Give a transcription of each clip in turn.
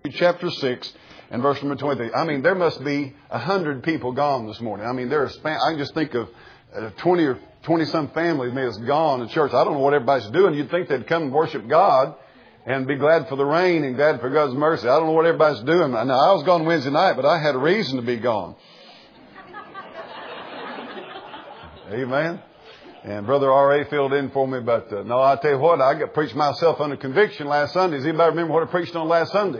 chapter 6 and verse number 23. I mean, there must be 100 people gone this morning. I mean, I can just think of 20 or 20-some families that's gone in church. I don't know what everybody's doing. You'd think they'd come and worship God and be glad for the rain and glad for God's mercy. I don't know what everybody's doing. Now, I was gone Wednesday night, but I had a reason to be gone. Amen. And Brother R.A. filled in for me. But no, I tell you what, I got preached myself under conviction last Sunday. Does anybody remember what I preached on last Sunday?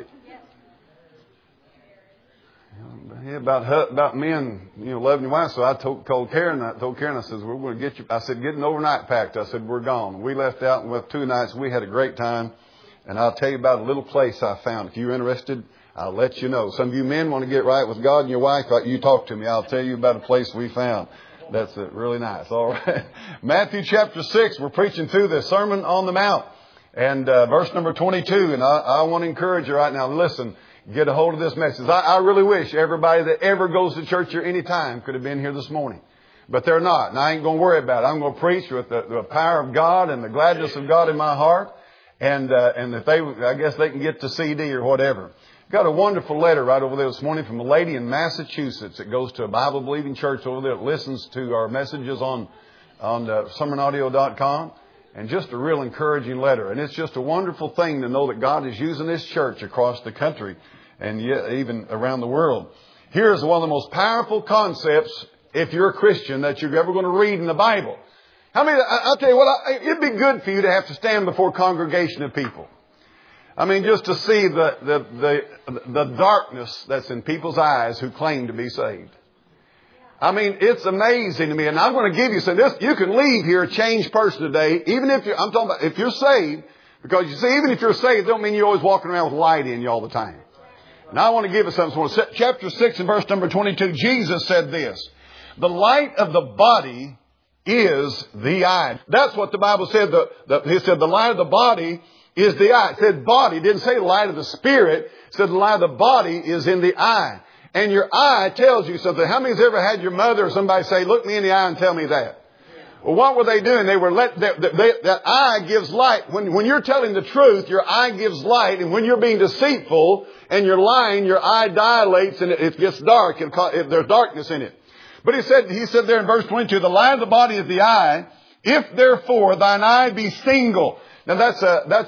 Yeah, about men, loving your wife. So I told Karen, I said, we're going to get you. I said, get an overnight packed. I said, we're gone. We left out and went 2 nights. We had a great time. And I'll tell you about a little place I found. If you're interested, I'll let you know. Some of you men want to get right with God and your wife. You talk to me. I'll tell you about a place we found. That's really nice. All right. Matthew chapter 6. We're preaching through the Sermon on the Mount. And verse number 22. And I want to encourage you right now. Listen, get a hold of this message. I really wish everybody that ever goes to church here any time could have been here this morning. But they're not. And I ain't going to worry about it. I'm going to preach with the power of God and the gladness of God in my heart. And if I guess they can get the CD or whatever. Got a wonderful letter right over there this morning from a lady in Massachusetts that goes to a Bible-believing church over there that listens to our messages on sermonaudio.com. And just a real encouraging letter. And it's just a wonderful thing to know that God is using this church across the country and yet even around the world. Here's one of the most powerful concepts, if you're a Christian, that you're ever going to read in the Bible. I'll tell you what, it'd be good for you to have to stand before a congregation of people. I mean, just to see the darkness that's in people's eyes who claim to be saved. I mean, it's amazing to me. And I'm going to give you some, you can leave here a changed person today, even if I'm talking about if you're saved, because you see, even if you're saved, it don't mean you're always walking around with light in you all the time. Now I want to give you something. Chapter 6 and verse number 22, Jesus said this, the light of the body is the eye. That's what the Bible said. He said the light of the body is the eye. It said body. It didn't say the light of the spirit. It said the light of the body is in the eye. And your eye tells you something. How many has ever had your mother or somebody say, look me in the eye and tell me that? Well, what were they doing? They were that eye gives light. When you're telling the truth, your eye gives light. And when you're being deceitful and you're lying, your eye dilates and it gets dark. There's darkness in it. But he said there in verse 22, the light of the body is the eye. If therefore thine eye be single. Now that's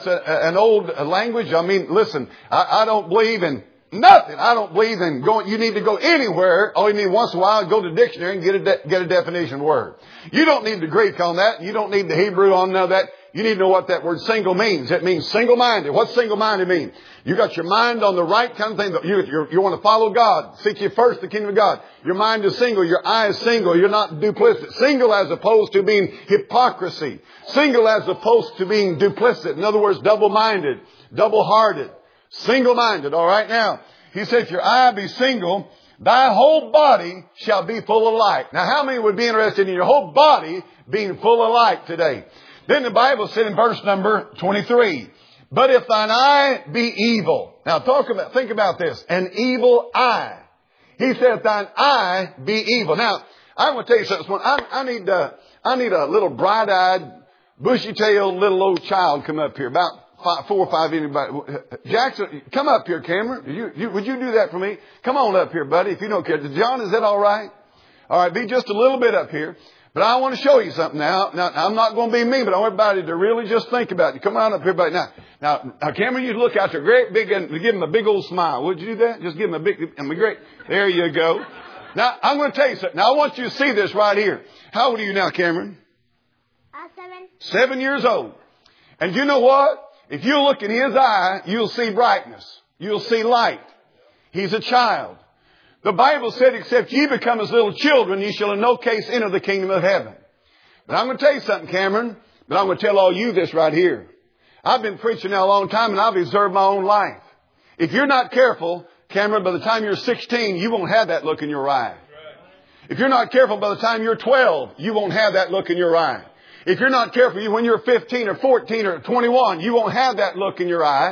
an old language. I mean, listen, I don't believe in nothing. I don't believe in going. You need to go anywhere. All you need once in a while, go to the dictionary and get a definition word. You don't need the Greek on that. You don't need the Hebrew on none of that. You need to know what that word single means. It means single-minded. What's single-minded mean? You got your mind on the right kind of thing. You want to follow God. Seek ye first the kingdom of God. Your mind is single. Your eye is single. You're not duplicit. Single as opposed to being hypocrisy. Single as opposed to being duplicit. In other words, double-minded, double-hearted, single-minded. All right. Now, he said, if your eye be single, thy whole body shall be full of light. Now, how many would be interested in your whole body being full of light today? Then the Bible said in verse number 23, but if thine eye be evil. Now think about this. An evil eye. He said, thine eye be evil. Now, I want to tell you something. I need a little bright-eyed, bushy-tailed little old child come up here. About 4 or 5 anybody. Jackson, come up here, Cameron. Would you do that for me? Come on up here, buddy, if you don't care. John, is that all right? All right, be just a little bit up here. But I want to show you something now. Now, I'm not going to be mean, but I want everybody to really just think about it. Come on up here, buddy. Now, Cameron, you look out there great big and give him a big old smile. Would you do that? Just give him a big, and be great. There you go. Now, I'm going to tell you something. Now, I want you to see this right here. How old are you now, Cameron? 7. 7 years old. And you know what? If you look in his eye, you'll see brightness. You'll see light. He's a child. The Bible said, except ye become as little children, ye shall in no case enter the kingdom of heaven. But I'm going to tell you something, Cameron. But I'm going to tell all you this right here. I've been preaching now a long time and I've observed my own life. If you're not careful, Cameron, by the time you're 16, you won't have that look in your eye. If you're not careful, by the time you're 12, you won't have that look in your eye. If you're not careful, when you're 15 or 14 or 21, you won't have that look in your eye.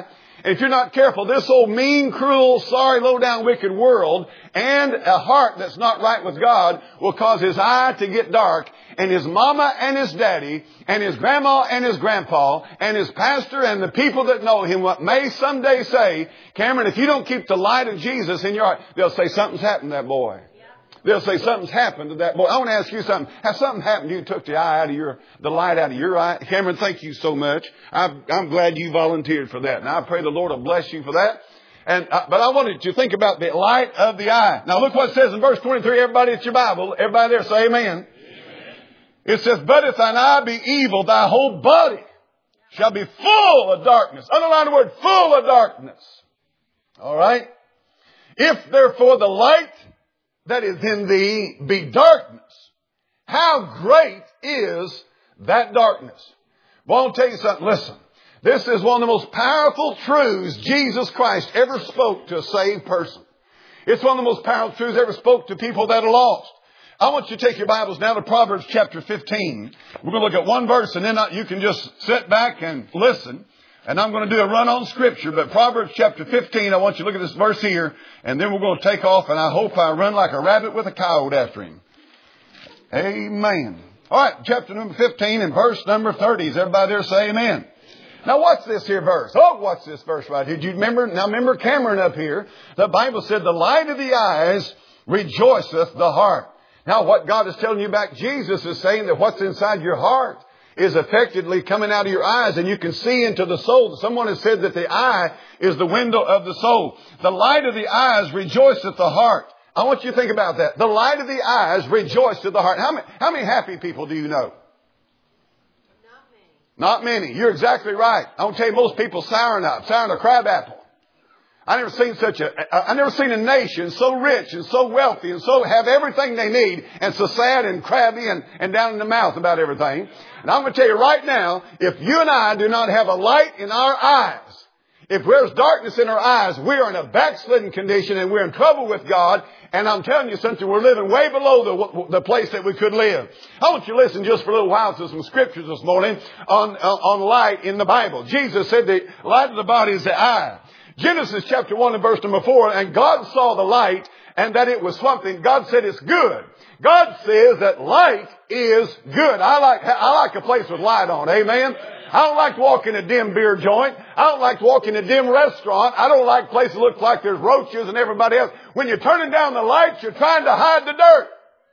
If you're not careful, this old mean, cruel, sorry, low-down, wicked world and a heart that's not right with God will cause his eye to get dark, and his mama and his daddy and his grandma and his grandpa and his pastor and the people that know him what may someday say, Cameron, if you don't keep the light of Jesus in your heart, they'll say something's happened to that boy. They'll say something's happened to that boy. I want to ask you something. Has something happened to you? Took the light out of your eye? Cameron, thank you so much. I'm glad you volunteered for that. And I pray the Lord will bless you for that. But I wanted you to think about the light of the eye. Now look what it says in verse 23. Everybody at your Bible, everybody there say amen. Amen. It says, but if thine eye be evil, thy whole body shall be full of darkness. Underline the word full of darkness. All right. If therefore the light that is in thee be darkness, how great is that darkness? Well, I'll tell you something. Listen, this is one of the most powerful truths Jesus Christ ever spoke to a saved person. It's one of the most powerful truths ever spoke to people that are lost. I want you to take your Bibles now to Proverbs chapter 15. We're going to look at one verse, and then you can just sit back and listen. And I'm going to do a run on Scripture, but Proverbs chapter 15, I want you to look at this verse here, and then we're going to take off, and I hope I run like a rabbit with a coyote after him. Amen. All right, chapter number 15 and verse number 30. Is everybody there say amen? Now what's this here verse? Oh, what's this verse right here? Do you remember? Now remember Cameron up here. The Bible said, the light of the eyes rejoiceth the heart. Now what God is telling you about Jesus is saying that what's inside your heart is effectively coming out of your eyes, and you can see into the soul. Someone has said that the eye is the window of the soul. The light of the eyes rejoiceth the heart. I want you to think about that. The light of the eyes rejoiceth the heart. How many happy people do you know? Not many. You're exactly right. I want to tell you, most people souring a crab apple. I never seen a nation so rich and so wealthy and so have everything they need and so sad and crabby and down in the mouth about everything. And I'm going to tell you right now, if you and I do not have a light in our eyes, if there's darkness in our eyes, we are in a backslidden condition and we're in trouble with God. And I'm telling you something, we're living way below the place that we could live. I want you to listen just for a little while to some scriptures this morning on light in the Bible. Jesus said the light of the body is the eye. Genesis chapter 1 and verse number 4, and God saw the light and that it was something. God said it's good. God says that light is good. I like a place with light on. Amen. I don't like to walk in a dim beer joint. I don't like to walk in a dim restaurant. I don't like places that look like there's roaches and everybody else. When you're turning down the lights, you're trying to hide the dirt.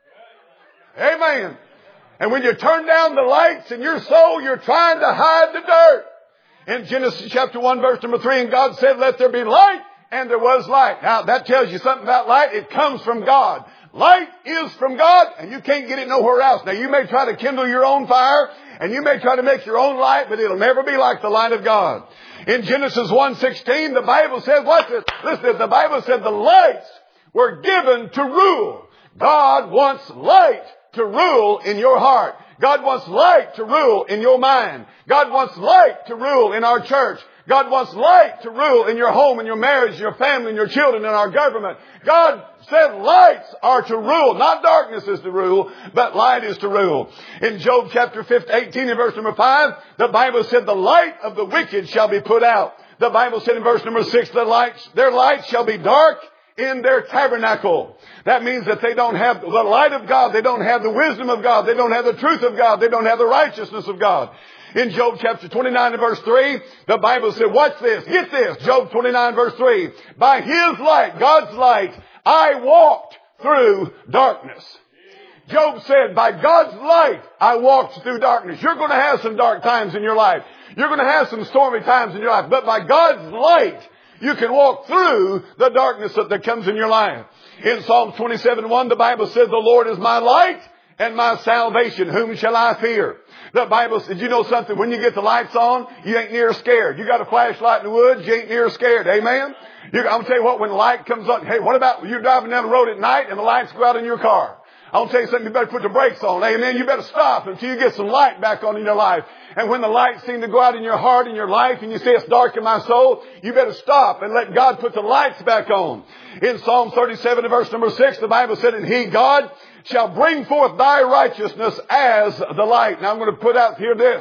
Amen. And when you turn down the lights in your soul, you're trying to hide the dirt. In Genesis chapter 1 verse number 3, and God said, let there be light, and there was light. Now that tells you something about light. It comes from God. Light is from God, and you can't get it nowhere else. Now you may try to kindle your own fire, and you may try to make your own light, but it'll never be like the light of God. In Genesis 1:16, the Bible says, what's this? Listen, the Bible said the lights were given to rule. God wants light to rule in your heart. God wants light to rule in your mind. God wants light to rule in our church. God wants light to rule in your home, in your marriage, your family, and your children, and our government. God said lights are to rule. Not darkness is to rule, but light is to rule. In Job chapter 18 and verse number 5, the Bible said the light of the wicked shall be put out. The Bible said in verse number 6, their light shall be dark in their tabernacle. That means that they don't have the light of God. They don't have the wisdom of God. They don't have the truth of God. They don't have the righteousness of God. In Job chapter 29 and verse 3, the Bible said, watch this, get this, Job 29 verse 3, by His light, God's light, I walked through darkness. Job said, by God's light, I walked through darkness. You're going to have some dark times in your life. You're going to have some stormy times in your life. But by God's light, you can walk through the darkness that comes in your life. In Psalm 27:1, the Bible says, the Lord is my light and my salvation. Whom shall I fear? The Bible says, you know something? When you get the lights on, you ain't near scared. You got a flashlight in the woods, you ain't near scared. Amen? I'm going to tell you what, when the light comes on, hey, what about you're driving down the road at night and the lights go out in your car? I'll tell you something, you better put the brakes on. Amen. You better stop until you get some light back on in your life. And when the lights seem to go out in your heart and your life and you say it's dark in my soul, you better stop and let God put the lights back on. In Psalm 37 verse number 6, the Bible said, and He, God, shall bring forth thy righteousness as the light. Now I'm going to put out here this.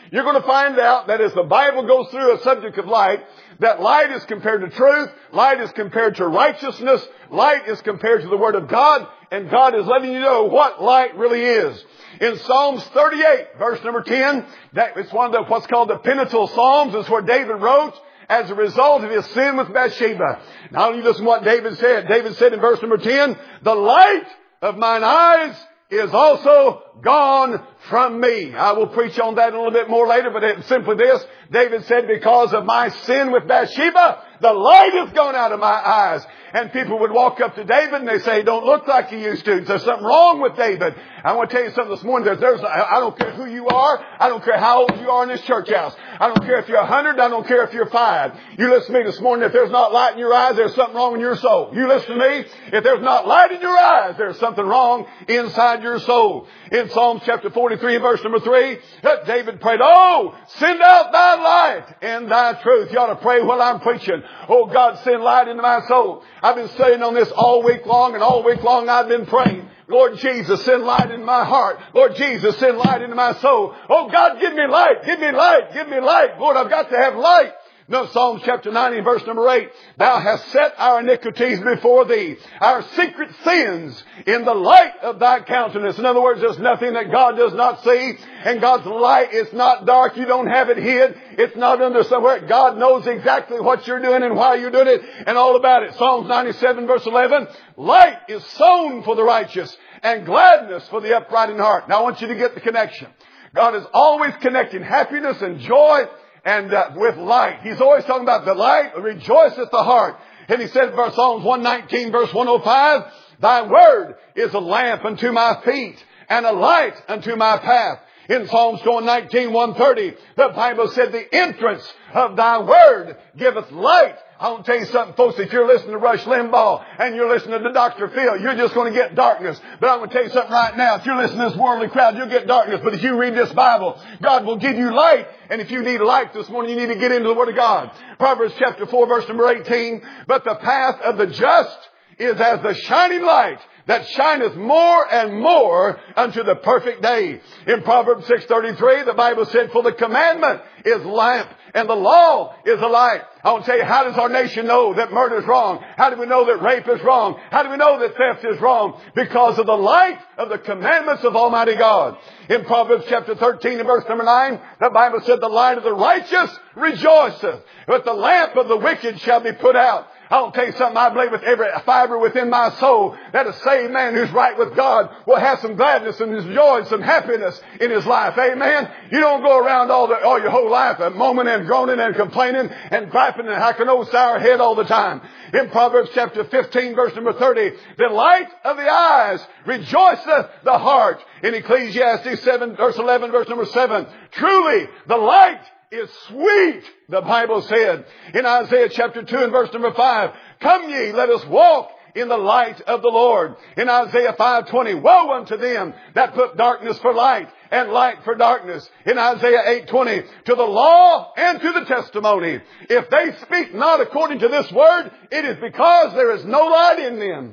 you're going to find out that as the Bible goes through a subject of light, that light is compared to truth, light is compared to righteousness, light is compared to the Word of God, and God is letting you know what light really is. In Psalms 38, verse number 10, it's one of what's called the penitential Psalms. It's where David wrote as a result of his sin with Bathsheba. Now you listen to what David said. David said in verse number 10, the light of mine eyes is also gone from me. I will preach on that a little bit more later, but it's simply this. David said, because of my sin with Bathsheba, the light has gone out of my eyes. And people would walk up to David and they say, he don't look like he used to. There's something wrong with David. I want to tell you something this morning. I don't care who you are. I don't care how old you are in this church house. I don't care if you're 100. I don't care if you're 5. You listen to me this morning. If there's not light in your eyes, there's something wrong in your soul. You listen to me. If there's not light in your eyes, there's something wrong inside your soul. In Psalms chapter 43, verse number 3, David prayed, oh, send out thy light and thy truth. You ought to pray while I'm preaching. Oh, God, send light into my soul. I've been studying on this all week long, and all week long I've been praying. Lord Jesus, send light in my heart. Lord Jesus, send light into my soul. Oh, God, give me light. Give me light. Give me light. Lord, I've got to have light. No, Psalms chapter 90, verse number 8. Thou hast set our iniquities before thee, our secret sins in the light of thy countenance. In other words, there's nothing that God does not see. And God's light is not dark. You don't have it hid. It's not under somewhere. God knows exactly what you're doing and why you're doing it and all about it. Psalms 97, verse 11. Light is sown for the righteous and gladness for the upright in heart. Now I want you to get the connection. God is always connecting happiness and joy and with light. He's always talking about the light rejoiceth the heart. And he said in Psalms 119, verse 105, thy word is a lamp unto my feet and a light unto my path. In Psalms 119, 130, the Bible said the entrance of thy word giveth light. I want to tell you something, folks. If you're listening to Rush Limbaugh and you're listening to Dr. Phil, you're just going to get darkness. But I'm going to tell you something right now. If you're listening to this worldly crowd, you'll get darkness. But if you read this Bible, God will give you light. And if you need light this morning, you need to get into the Word of God. Proverbs chapter 4, verse number 18. But the path of the just is as the shining light that shineth more and more unto the perfect day. In Proverbs 6:33, the Bible said, for the commandment is lamp and the law is a light. I want to tell you, how does our nation know that murder is wrong? How do we know that rape is wrong? How do we know that theft is wrong? Because of the light of the commandments of Almighty God. In Proverbs chapter 13 and verse number 9, the Bible said, the light of the righteous rejoiceth, but the lamp of the wicked shall be put out. I'll tell you something, I believe with every fiber within my soul that a saved man who's right with God will have some gladness and joy and some happiness in his life. Amen. You don't go around all your whole life moaning and groaning and complaining and griping and hacking old sour head all the time. In Proverbs chapter 15, verse number 30, the light of the eyes rejoiceth the heart. In Ecclesiastes 7, verse 11, verse number 7, truly the light is sweet, the Bible said. In Isaiah chapter 2 and verse number 5, come ye, let us walk in the light of the Lord. In Isaiah 5:20, woe unto them that put darkness for light and light for darkness. In Isaiah 8:20, to the law and to the testimony. If they speak not according to this word, it is because there is no light in them.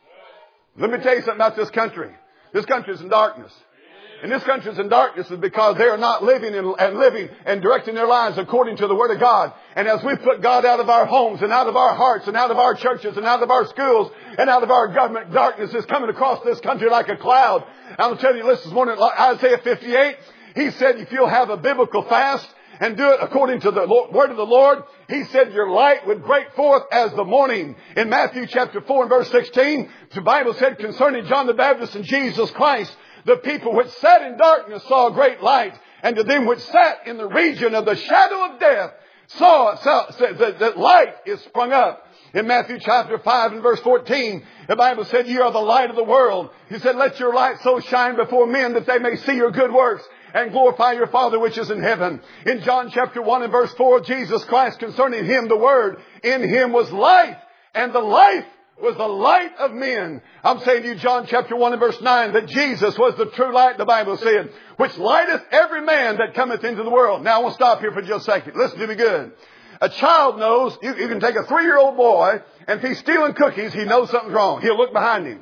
Let me tell you something about this country. This country is in darkness. And this country is in darkness is because they are not living and directing their lives according to the Word of God. And as we put God out of our homes and out of our hearts and out of our churches and out of our schools and out of our government, darkness is coming across this country like a cloud. I'm telling you, listen, this morning, Isaiah 58, he said if you'll have a biblical fast and do it according to the word of the Lord, he said your light would break forth as the morning. In Matthew chapter 4 and verse 16, the Bible said concerning John the Baptist and Jesus Christ, the people which sat in darkness saw a great light, and to them which sat in the region of the shadow of death saw that light is sprung up. In Matthew chapter 5 and verse 14, the Bible said, you are the light of the world. He said, let your light so shine before men that they may see your good works and glorify your Father which is in heaven. In John chapter 1 and verse 4, Jesus Christ, concerning him, the Word, in him was life, and the life was the light of men. I'm saying to you, John chapter 1 and verse 9, that Jesus was the true light, the Bible said, which lighteth every man that cometh into the world. Now I want to stop here for just a second. Listen to me good. A child knows, you can take a 3-year-old boy, and if he's stealing cookies, he knows something's wrong. He'll look behind him.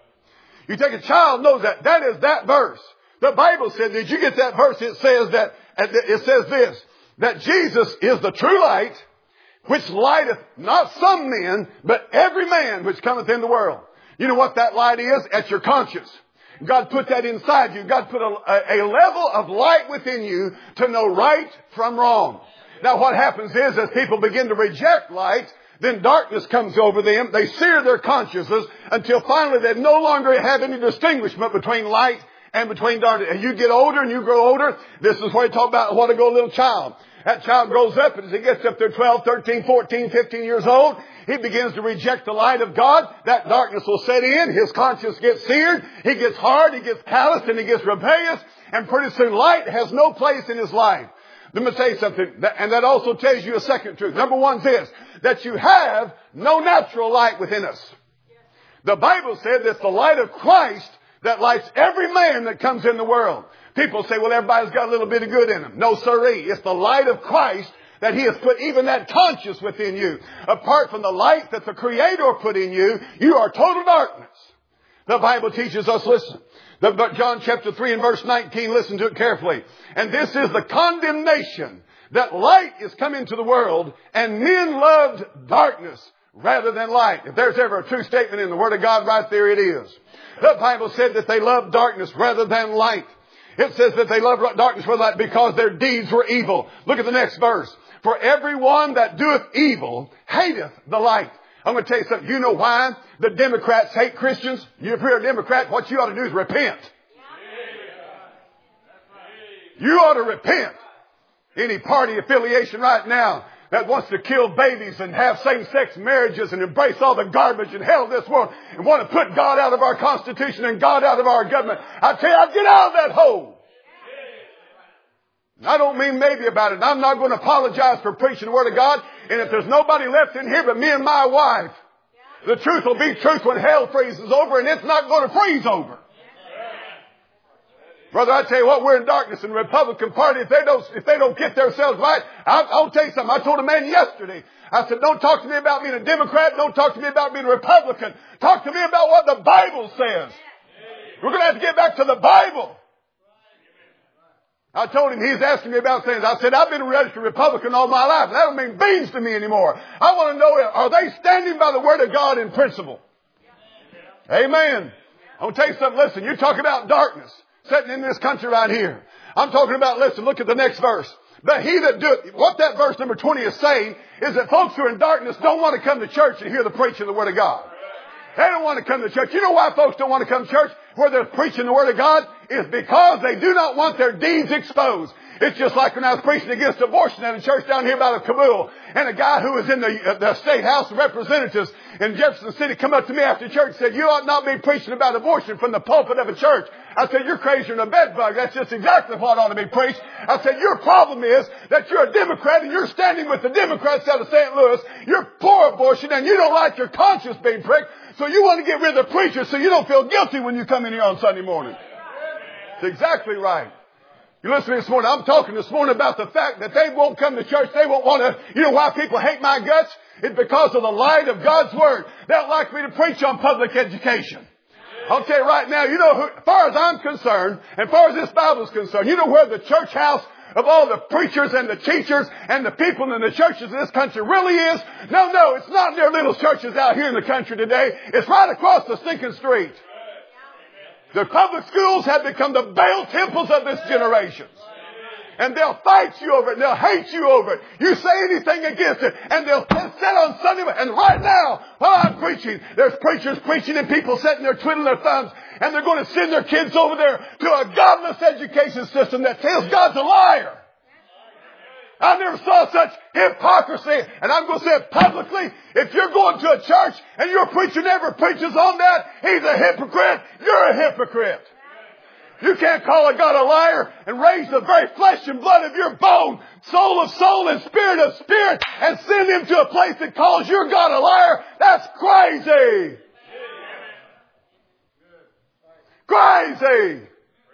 You take a child knows that. That is that verse. The Bible said, did you get that verse? It says that it says this, that Jesus is the true light, which lighteth not some men, but every man which cometh in the world. You know what that light is? That's your conscience. God put that inside you. God put a level of light within you to know right from wrong. Now what happens is, as people begin to reject light, then darkness comes over them. They sear their consciences until finally they no longer have any distinguishment between light and between darkness. As you get older and you grow older, this is where you talk about what a little child. That child grows up, and as he gets up there 12, 13, 14, 15 years old, he begins to reject the light of God. That darkness will set in. His conscience gets seared. He gets hard. He gets calloused, and he gets rebellious. And pretty soon light has no place in his life. Let me tell you something. And that also tells you a second truth. Number one is this, that you have no natural light within us. The Bible said that it's the light of Christ that lights every man that comes in the world. People say, well, everybody's got a little bit of good in them. No, sirree. It's the light of Christ that He has put even that conscience within you. Apart from the light that the Creator put in you, you are total darkness. The Bible teaches us, listen, John chapter 3 and verse 19, listen to it carefully. And this is the condemnation, that light is come into the world, and men loved darkness rather than light. If there's ever a true statement in the Word of God, right there it is. The Bible said that they loved darkness rather than light. It says that they loved darkness rather than light because their deeds were evil. Look at the next verse. For everyone that doeth evil hateth the light. I'm going to tell you something. You know why the Democrats hate Christians? If you're a Democrat, what you ought to do is repent. You ought to repent. Any party affiliation right now that wants to kill babies and have same-sex marriages and embrace all the garbage and hell of this world and want to put God out of our Constitution and God out of our government, I tell you, I'd get out of that hole. I don't mean maybe about it. I'm not going to apologize for preaching the Word of God. And if there's nobody left in here but me and my wife, the truth will be truth when hell freezes over, and it's not going to freeze over. Brother, I tell you what, we're in darkness in the Republican Party. If they don't get themselves right, I'll tell you something. I told a man yesterday, I said, don't talk to me about being a Democrat. Don't talk to me about being a Republican. Talk to me about what the Bible says. We're going to have to get back to the Bible. I told him, he's asking me about things. I said, I've been a registered Republican all my life. That don't mean beans to me anymore. I want to know, are they standing by the Word of God in principle? Amen. I'm going to tell you something. Listen, you talk about darkness sitting in this country right here. I'm talking about, listen, look at the next verse. But he that doeth, what that verse number 20 is saying is that folks who are in darkness don't want to come to church and hear the preaching of the Word of God. They don't want to come to church. You know why folks don't want to come to church where they're preaching the Word of God? Is because they do not want their deeds exposed. It's just like when I was preaching against abortion at a church down here by the Kabul, and a guy who was in the State House of Representatives in Jefferson City come up to me after church and said, you ought not be preaching about abortion from the pulpit of a church. I said, you're crazier than a bedbug. That's just exactly what ought to be preached. I said, your problem is that you're a Democrat and you're standing with the Democrats out of St. Louis. You're for abortion and you don't like your conscience being pricked. So you want to get rid of the preacher so you don't feel guilty when you come in here on Sunday morning. That's exactly right. You listen this morning, I'm talking this morning about the fact that they won't come to church. They won't want to. You know why people hate my guts? It's because of the light of God's Word. They don't like me to preach on public education. I'll tell you right now, you know, as far as I'm concerned, and as far as this Bible is concerned, you know where the church house of all the preachers and the teachers and the people in the churches in this country really is? No, it's not in their little churches out here in the country today. It's right across the stinking street. The public schools have become the Baal temples of this generation. And they'll fight you over it. And they'll hate you over it. You say anything against it. And they'll sit on Sunday. And right now, while I'm preaching, there's preachers preaching and people sitting there twiddling their thumbs. And they're going to send their kids over there to a godless education system that tells God's a liar. I never saw such hypocrisy. And I'm going to say it publicly. If you're going to a church and your preacher never preaches on that, he's a hypocrite. You're a hypocrite. You can't call a God a liar and raise the very flesh and blood of your bone, soul of soul and spirit of spirit, and send him to a place that calls your God a liar. That's crazy. Crazy.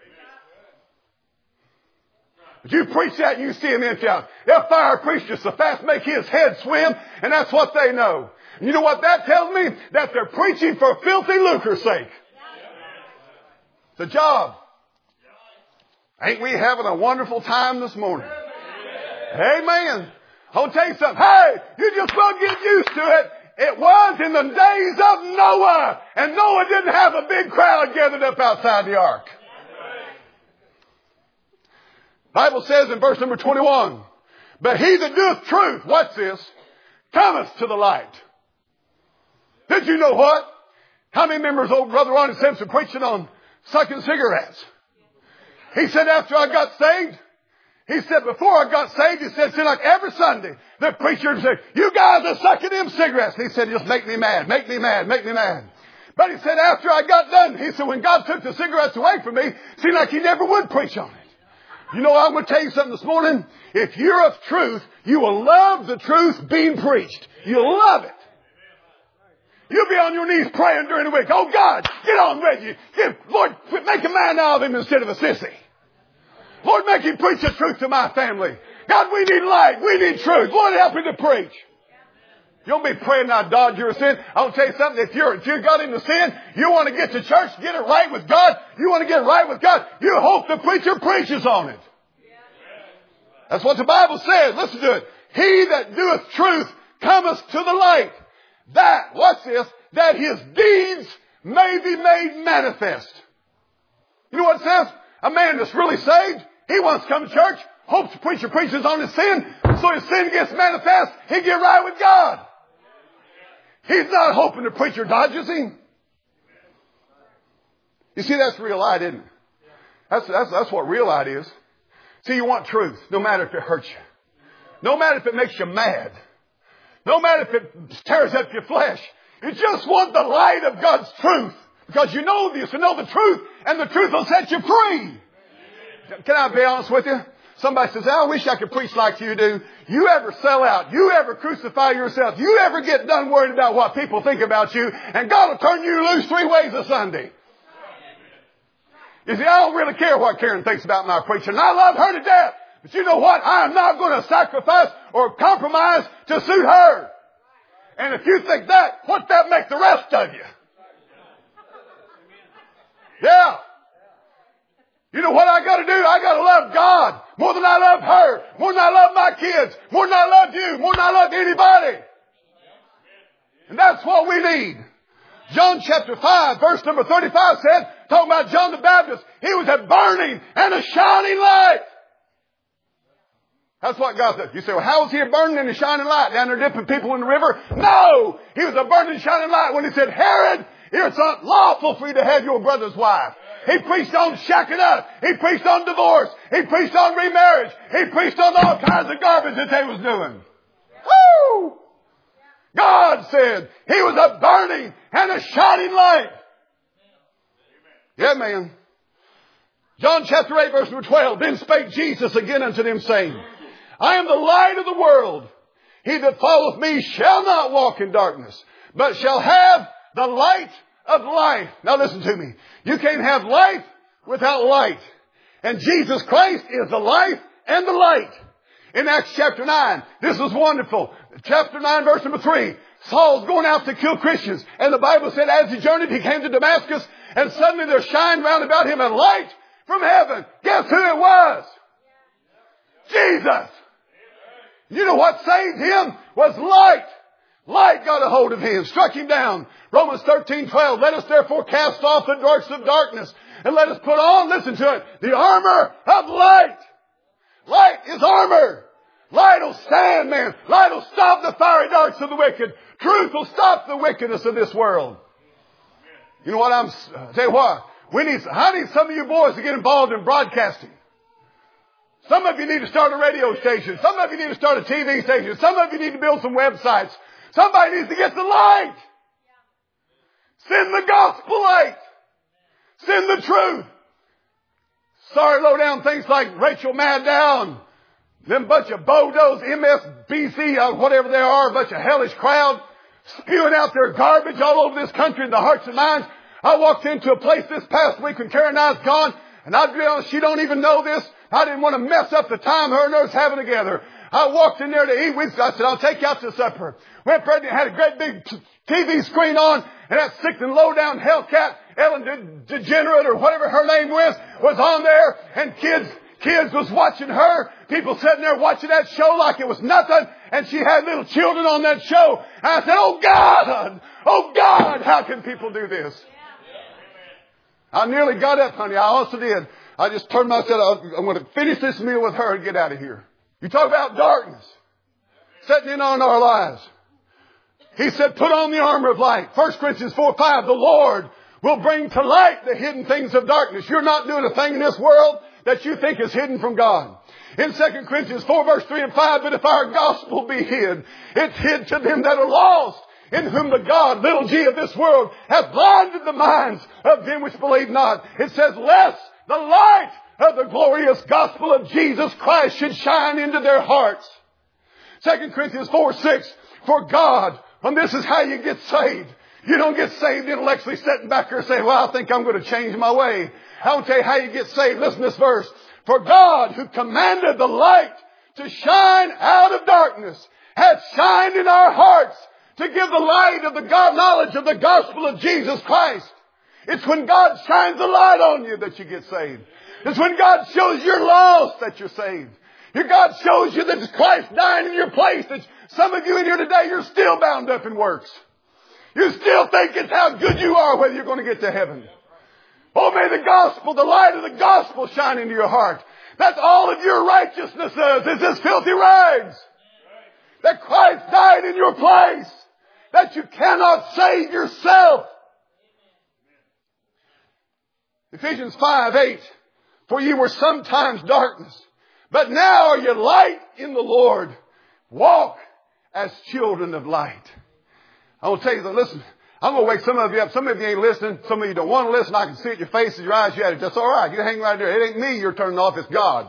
But you preach that and you see him empty out. They'll fire a preacher so fast make his head swim, and that's what they know. And you know what that tells me? That they're preaching for filthy lucre's sake. It's a job. Ain't we having a wonderful time this morning? Amen. I'll tell you something. Hey, you just won't get used to it. It was in the days of Noah. And Noah didn't have a big crowd gathered up outside the ark. Bible says in verse number 21, but he that doeth truth, watch this, cometh to the light. Did you know what? How many members old Brother Ronnie Simpson preaching on sucking cigarettes? He said after I got saved, he said before I got saved, he said, like every Sunday, the preacher would say, you guys are sucking them cigarettes. He said, just make me mad, make me mad, make me mad. But he said after I got done, he said when God took the cigarettes away from me, it seemed like he never would preach on it. You know, I'm going to tell you something this morning. If you're of truth, you will love the truth being preached. You'll love it. You'll be on your knees praying during the week. Oh, God, get on, Reggie. Lord, make a man out of him instead of a sissy. Lord, make him preach the truth to my family. God, we need light. We need truth. Lord, help me to preach. You don't be praying now, dodge your sin. I'll tell you something. If you got into sin, you want to get to church, get it right with God. You want to get right with God. You hope the preacher preaches on it. That's what the Bible says. Listen to it. He that doeth truth cometh to the light. That, what's this? That his deeds may be made manifest. You know what it says? A man that's really saved, he wants to come to church, hopes the preacher preaches on his sin, so his sin gets manifest, he get right with God. He's not hoping the preacher dodges him. You see, that's real light, isn't it? That's what real light is. See, you want truth, no matter if it hurts you. No matter if it makes you mad. No matter if it tears up your flesh. You just want the light of God's truth. Because you know this, you know the truth, and the truth will set you free. Can I be honest with you? Somebody says, I wish I could preach like you do. You ever sell out? You ever crucify yourself? You ever get done worried about what people think about you? And God will turn you loose 3 ways a Sunday. You see, I don't really care what Karen thinks about my preaching. I love her to death. But you know what? I am not going to sacrifice or compromise to suit her. And if you think that, what's that make the rest of you? Yeah. You know what I got to do? I got to love God more than I love her, more than I love my kids, more than I love you, more than I love anybody. And that's what we need. John chapter 5, verse number 35 said, talking about John the Baptist, he was a burning and a shining light. That's what God said. You say, well, how was he a burning and a shining light? Down there dipping people in the river? No! He was a burning and shining light when he said, Herod, it's not lawful for you to have your brother's wife. He preached on shacking up. He preached on divorce. He preached on remarriage. He preached on all kinds of garbage that they was doing. Woo! God said he was a burning and a shining light. Yeah, man. John chapter 8, verse number 12. Then spake Jesus again unto them, saying, I am the light of the world. He that followeth me shall not walk in darkness, but shall have the light of life. Now listen to me. You can't have life without light. And Jesus Christ is the life and the light. In Acts chapter 9, this is wonderful. Chapter 9, verse number 3. Saul's going out to kill Christians. And the Bible said as he journeyed, he came to Damascus. And suddenly there shined round about him a light from heaven. Guess who it was? Jesus. You know what saved him? Was light. Light got a hold of him, struck him down. Romans 13:12. Let us therefore cast off the works of darkness. And let us put on, listen to it, the armor of light. Light is armor. Light will stand, man. Light will stop the fiery darts of the wicked. Truth will stop the wickedness of this world. You know what tell you what. I need some of you boys to get involved in broadcasting. Some of you need to start a radio station. Some of you need to start a TV station. Some of you need to build some websites. Somebody needs to get the light. Send the gospel light. Send the truth. Sorry, low down things like Rachel Maddow, them bunch of Bodos, MSBC, whatever they are, a bunch of hellish crowd spewing out their garbage all over this country in the hearts and minds. I walked into a place this past week when Karen and I was gone, and I'll be honest, she don't even know this. I didn't want to mess up the time her and hers having together. I walked in there to eat. I said, I'll take you out to supper. Went there and had a great big TV screen on, and that sick and low down hellcat Ellen DeGeneres or whatever her name was on there, and kids was watching her. People sitting there watching that show like it was nothing, and she had little children on that show. And I said, oh God, how can people do this? I nearly got up, honey. I also did. I just turned myself, I'm going to finish this meal with her and get out of here. You talk about darkness setting in on our lives. He said, put on the armor of light. 1 Corinthians 4:5, the Lord will bring to light the hidden things of darkness. You're not doing a thing in this world that you think is hidden from God. In 2 Corinthians 4, verse 3 and 5, but if our gospel be hid, it's hid to them that are lost, in whom the God, little g, of this world hath blinded the minds of them which believe not. It says, lest the light of the glorious gospel of Jesus Christ should shine into their hearts. 2 Corinthians 4:6, for God, and this is how you get saved. You don't get saved intellectually sitting back there and say, well, I think I'm going to change my way. I will tell you how you get saved. Listen to this verse. For God, who commanded the light to shine out of darkness, hath shined in our hearts to give the light of the God knowledge of the gospel of Jesus Christ. It's when God shines the light on you that you get saved. It's when God shows you're lost that you're saved. Your God shows you that it's Christ dying in your place. That some of you in here today, you're still bound up in works. You still think it's how good you are whether you're going to get to heaven. Oh, may the gospel, the light of the gospel shine into your heart. That's all of your righteousness is this filthy rags. That Christ died in your place. That you cannot save yourself. Ephesians 5:8. For ye were sometimes darkness, but now are you light in the Lord. Walk as children of light. I will tell you that, listen, I'm going to wake some of you up. Some of you ain't listening. Some of you don't want to listen. I can see it in your faces, your eyes, your attitude. That's all right. You hang right there. It ain't me you're turning off. It's God.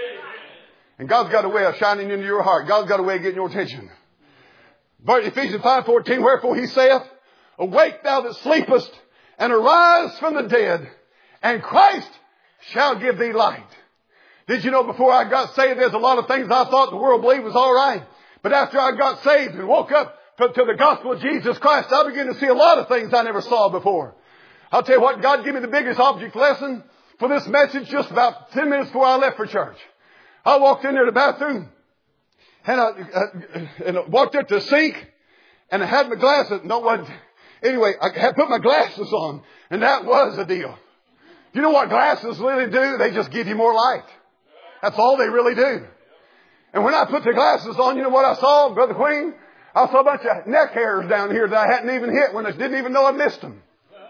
And God's got a way of shining into your heart. God's got a way of getting your attention. But Ephesians 5:14, wherefore he saith, awake thou that sleepest, and arise from the dead, and Christ shall give thee light. Did you know before I got saved, there's a lot of things I thought the world believed was all right. But after I got saved and woke up to the gospel of Jesus Christ, I began to see a lot of things I never saw before. I'll tell you what, God gave me the biggest object lesson for this message just about 10 minutes before I left for church. I walked in there to the bathroom, and I walked up to the sink, and I had my glasses. Anyway, I had put my glasses on, and that was a deal. You know what glasses really do? They just give you more light. That's all they really do. And when I put the glasses on, you know what I saw, Brother Queen? I saw a bunch of neck hairs down here that I hadn't even hit when I didn't even know I missed them.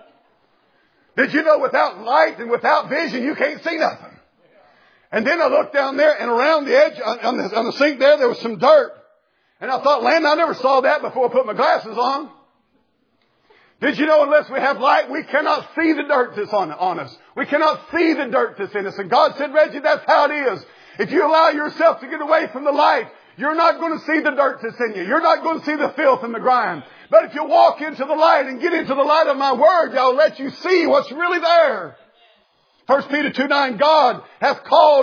Did you know without light and without vision, you can't see nothing? And then I looked down there, and around the edge, on the sink there was some dirt. And I thought, Landon, I never saw that before I put my glasses on. Did you know unless we have light, we cannot see the dirt that's on us. We cannot see the dirt that's in us. And God said, Reggie, that's how it is. If you allow yourself to get away from the light, you're not going to see the dirt that's in you. You're not going to see the filth and the grime. But if you walk into the light and get into the light of my word, I'll let you see what's really there. 1 Peter 2:9, God hath called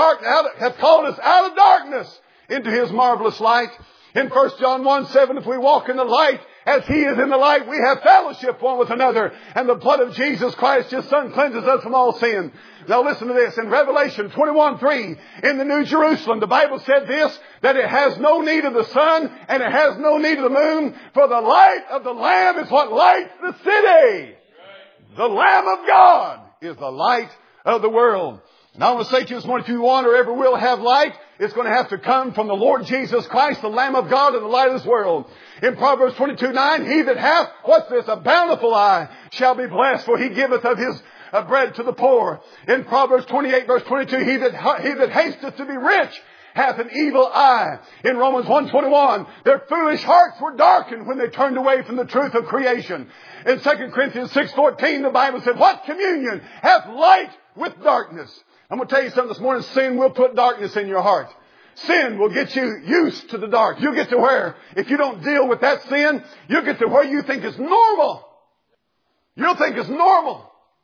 us out of darkness into his marvelous light. In 1 John 1:7, if we walk in the light as he is in the light, we have fellowship one with another. And the blood of Jesus Christ, his son, cleanses us from all sin. Now listen to this. In Revelation 21:3, in the New Jerusalem, the Bible said this, that it has no need of the sun and it has no need of the moon, for the light of the Lamb is what lights the city. The Lamb of God is the light of the world. And I want to say to you this morning, if you want or ever will have light, it's going to have to come from the Lord Jesus Christ, the Lamb of God, and the light of this world. In Proverbs 22:9, he that hath, what's this? A bountiful eye shall be blessed, for he giveth of his bread to the poor. In Proverbs 28, verse 22, he that hasteth to be rich hath an evil eye. In Romans 1:21, their foolish hearts were darkened when they turned away from the truth of creation. In 2 Corinthians 6:14, the Bible said, what communion hath light with darkness? I'm going to tell you something this morning. Sin will put darkness in your heart. Sin will get you used to the dark. You'll get to where, if you don't deal with that sin, you'll get to where you think is normal. You'll think it's normal.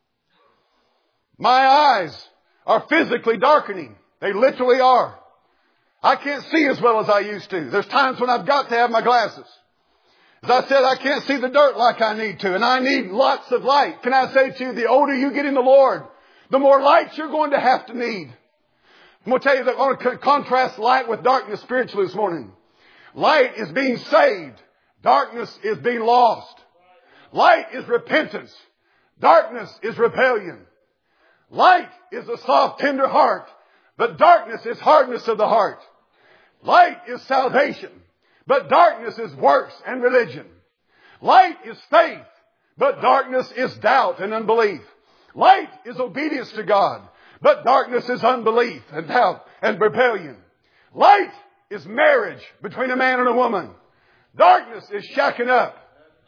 My eyes are physically darkening. They literally are. I can't see as well as I used to. There's times when I've got to have my glasses. As I said, I can't see the dirt like I need to, and I need lots of light. Can I say to you, the older you get in the Lord, the more light you're going to have to need. I'm going to tell you that I want to contrast light with darkness spiritually this morning. Light is being saved. Darkness is being lost. Light is repentance. Darkness is rebellion. Light is a soft, tender heart, but darkness is hardness of the heart. Light is salvation, but darkness is works and religion. Light is faith, but darkness is doubt and unbelief. Light is obedience to God, but darkness is unbelief and doubt and rebellion. Light is marriage between a man and a woman. Darkness is shacking up.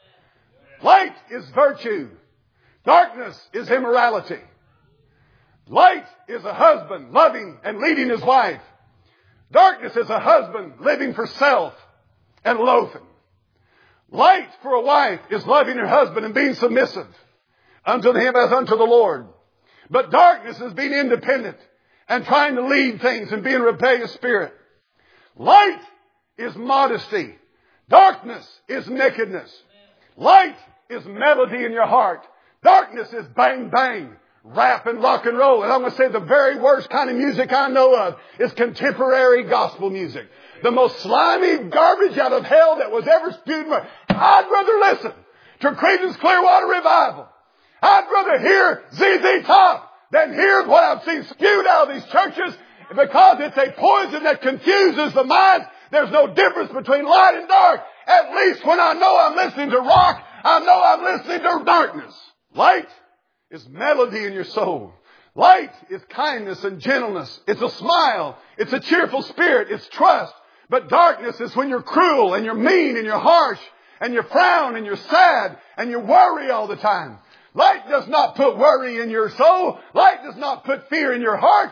Light is virtue. Darkness is immorality. Light is a husband loving and leading his wife. Darkness is a husband living for self and loathing. Light for a wife is loving her husband and being submissive unto him as unto the Lord. But darkness is being independent and trying to lead things and being a rebellious spirit. Light is modesty. Darkness is nakedness. Light is melody in your heart. Darkness is bang bang, rap and rock and roll. And I'm going to say the very worst kind of music I know of is contemporary gospel music. The most slimy garbage out of hell that was ever spewed. I'd rather listen to Creedence Clearwater Revival. I'd rather hear ZZ Top than hear what I've seen spewed out of these churches, because it's a poison that confuses the mind. There's no difference between light and dark. At least when I know I'm listening to rock, I know I'm listening to darkness. Light is melody in your soul. Light is kindness and gentleness. It's a smile. It's a cheerful spirit. It's trust. But darkness is when you're cruel and you're mean and you're harsh and you frown and you're sad and you worry all the time. Light does not put worry in your soul. Light does not put fear in your heart.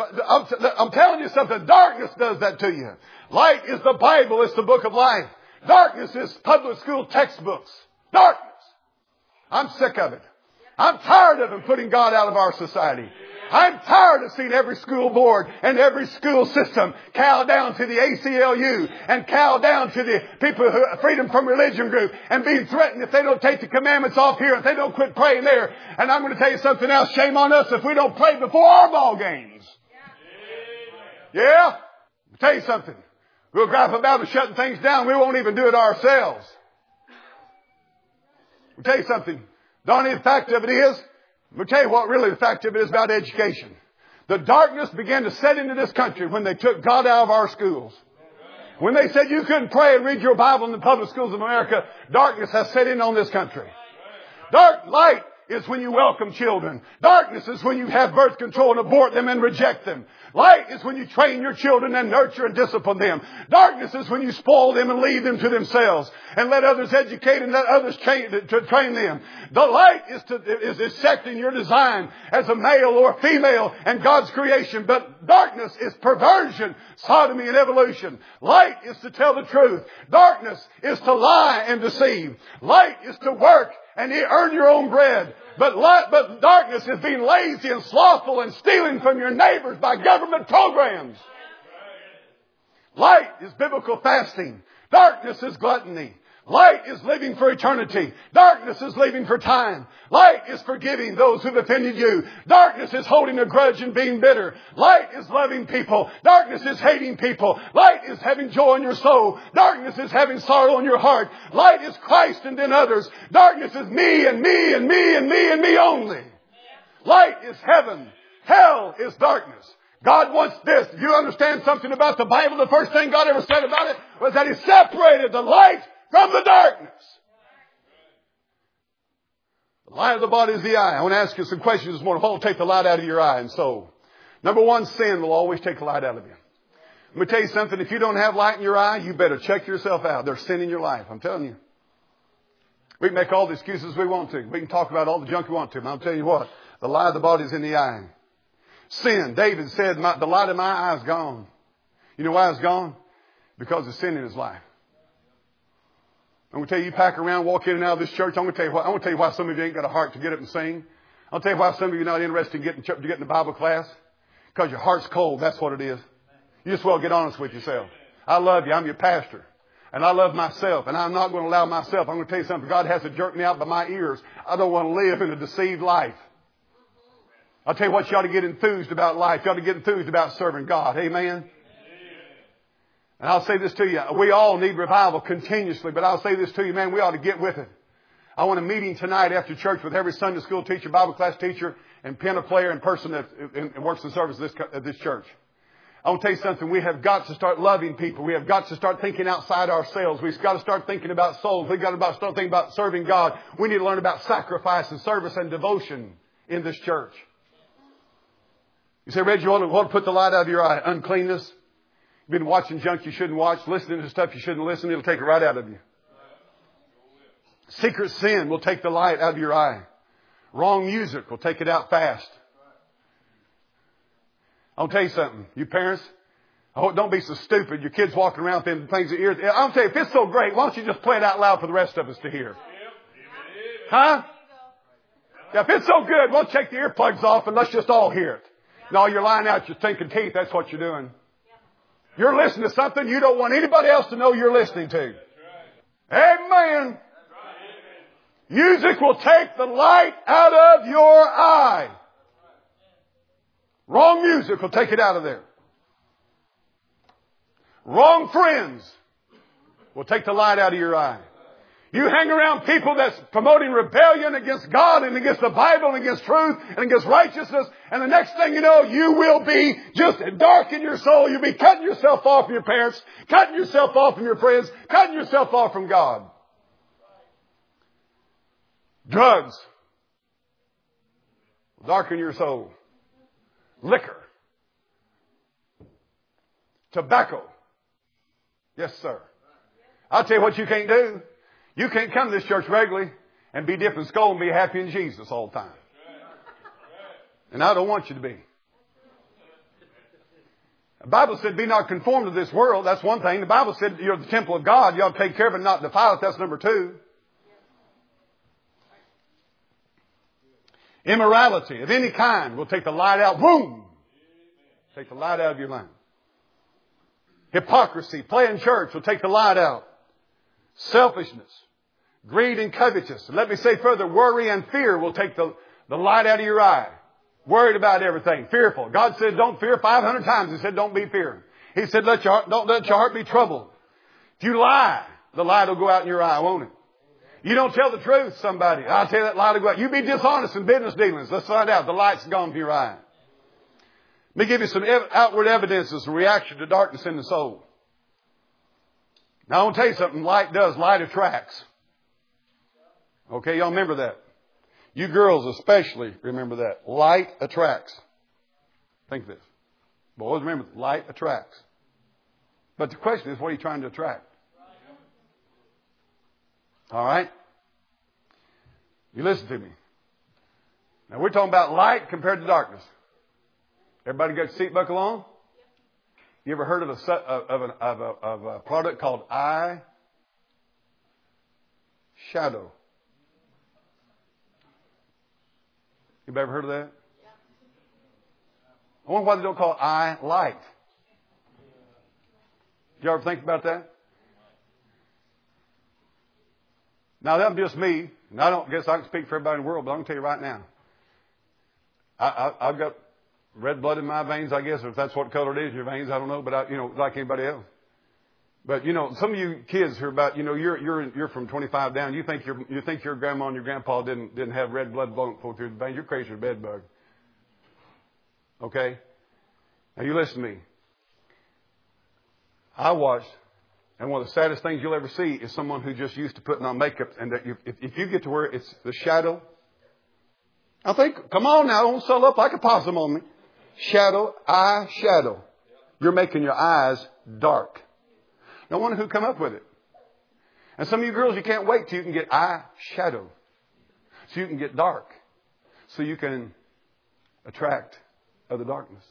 I'm telling you something. Darkness does that to you. Light is the Bible. It's the book of life. Darkness is public school textbooks. Darkness. I'm sick of it. I'm tired of them putting God out of our society. I'm tired of seeing every school board and every school system cow down to the ACLU and cow down to the people who Freedom from Religion group and being threatened if they don't take the commandments off here, if they don't quit praying there. And I'm going to tell you something else. Shame on us if we don't pray before our ball games. Yeah? I'll tell you something. We'll gripe about shutting things down. We won't even do it ourselves. I'll tell you something. The only fact of it is, I'll tell you what really the fact of it is about education. The darkness began to set into this country when they took God out of our schools. When they said you couldn't pray and read your Bible in the public schools of America, darkness has set in on this country. Light is when you welcome children. Darkness is when you have birth control and abort them and reject them. Light is when you train your children and nurture and discipline them. Darkness is when you spoil them and leave them to themselves and let others educate and let others train them. The light is accepting your design as a male or female and God's creation. But darkness is perversion, sodomy, and evolution. Light is to tell the truth. Darkness is to lie and deceive. Light is to work and earn your own bread. But darkness is being lazy and slothful and stealing from your neighbors by government programs. Light is biblical fasting. Darkness is gluttony. Light is living for eternity. Darkness is living for time. Light is forgiving those who've offended you. Darkness is holding a grudge and being bitter. Light is loving people. Darkness is hating people. Light is having joy in your soul. Darkness is having sorrow in your heart. Light is Christ and then others. Darkness is me and me and me and me and me only. Light is heaven. Hell is darkness. God wants this. If you understand something about the Bible, the first thing God ever said about it was that He separated the light from the darkness. The light of the body is the eye. I want to ask you some questions this morning. What will take the light out of your eye and soul? Number one, sin will always take the light out of you. Let me tell you something. If you don't have light in your eye, you better check yourself out. There's sin in your life. I'm telling you. We can make all the excuses we want to. We can talk about all the junk we want to. But I'll tell you what. The light of the body is in the eye. Sin. David said, the light of my eye is gone. You know why it's gone? Because of sin in his life. I'm going to tell you, you pack around, walk in and out of this church. I'm going to tell you why some of you ain't got a heart to get up and sing. I'll tell you why some of you are not interested in getting the Bible class. Because your heart's cold. That's what it is. You just well get honest with yourself. I love you. I'm your pastor. And I love myself. And I'm not going to allow myself. I'm going to tell you something. God has to jerk me out by my ears. I don't want to live in a deceived life. I'll tell you what, you ought to get enthused about life. You ought to get enthused about serving God. Amen? And I'll say this to you. We all need revival continuously. But I'll say this to you, man, we ought to get with it. I want a meeting tonight after church with every Sunday school teacher, Bible class teacher, and piano player and person that works the service of this church. I want to tell you something. We have got to start loving people. We have got to start thinking outside ourselves. We've got to start thinking about souls. We've got to start thinking about serving God. We need to learn about sacrifice and service and devotion in this church. You say, Reggie, you want to put the light out of your eye? Uncleanness. You've been watching junk you shouldn't watch, listening to stuff you shouldn't listen. It'll take it right out of you. Secret sin will take the light out of your eye. Wrong music will take it out fast. I'll tell you something. You parents, don't be so stupid. Your kids walking around with them things that ears. I'll tell you, if it's so great, why don't you just play it out loud for the rest of us to hear? Huh? Yeah, if it's so good, why don't you take the earplugs off and let's just all hear it. No, you're lying out your stinking teeth. That's what you're doing. You're listening to something you don't want anybody else to know you're listening to. Amen. Music will take the light out of your eye. Wrong music will take it out of there. Wrong friends will take the light out of your eye. You hang around people that's promoting rebellion against God and against the Bible and against truth and against righteousness. And the next thing you know, you will be just dark in your soul. You'll be cutting yourself off from your parents, cutting yourself off from your friends, cutting yourself off from God. Drugs will darken your soul. Liquor. Tobacco. Yes, sir. I'll tell you what you can't do. You can't come to this church regularly and be dipping skull and be happy in Jesus all the time. And I don't want you to be. The Bible said, be not conformed to this world. That's one thing. The Bible said you're the temple of God. You ought to take care of it and not defile it. That's number 2. Immorality of any kind will take the light out. Boom! Take the light out of your life. Hypocrisy, playing church will take the light out. Selfishness, greed and covetousness. And let me say further, worry and fear will take the light out of your eye. Worried about everything. Fearful. God said don't fear 500 times. He said don't be feared. He said don't let your heart be troubled. If you lie, the light will go out in your eye, won't it? You don't tell the truth, somebody. I'll tell you that light will go out. You be dishonest in business dealings. Let's find out. The light's gone from your eye. Let me give you some outward evidences of reaction to darkness in the soul. Now, I want to tell you something. Light does. Light attracts. Okay, y'all remember that. You girls especially remember that. Light attracts. Think of this. Boys, remember, light attracts. But the question is, what are you trying to attract? All right? You listen to me. Now, we're talking about light compared to darkness. Everybody got your seat buckle on? You ever heard of a product called eye shadow? You ever heard of that? I wonder why they don't call it eye light. Did you ever think about that? Now, that's just me. And I don't guess I can speak for everybody in the world, but I'm going to tell you right now. I've got red blood in my veins, I guess, or if that's what color it is, your veins, I don't know, but like anybody else. But, some of you kids who are about, you're from 25 down, you think your grandma and your grandpa didn't have red blood flowing through the veins. You're crazy as a bed bug. Okay? Now, you listen to me. I watched, and one of the saddest things you'll ever see is someone who just used to putting on makeup, and that if you get to where it's the shadow, I think, come on now, don't sell up like a possum on me. Shadow, eye shadow. You're making your eyes dark. No wonder who come up with it. And some of you girls, you can't wait till you can get eye shadow. So you can get dark. So you can attract other darkness.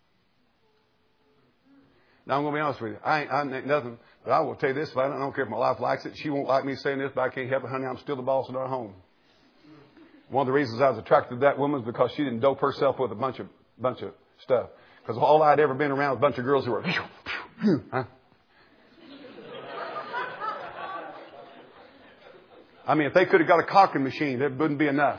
Now I'm going to be honest with you. I ain't nothing, but I will tell you this. I don't care if my wife likes it. She won't like me saying this, but I can't help it, honey. I'm still the boss in our home. One of the reasons I was attracted to that woman is because she didn't dope herself with a bunch of stuff. Because all I'd ever been around was a bunch of girls who were, huh? I mean, if they could have got a cocking machine, that wouldn't be enough.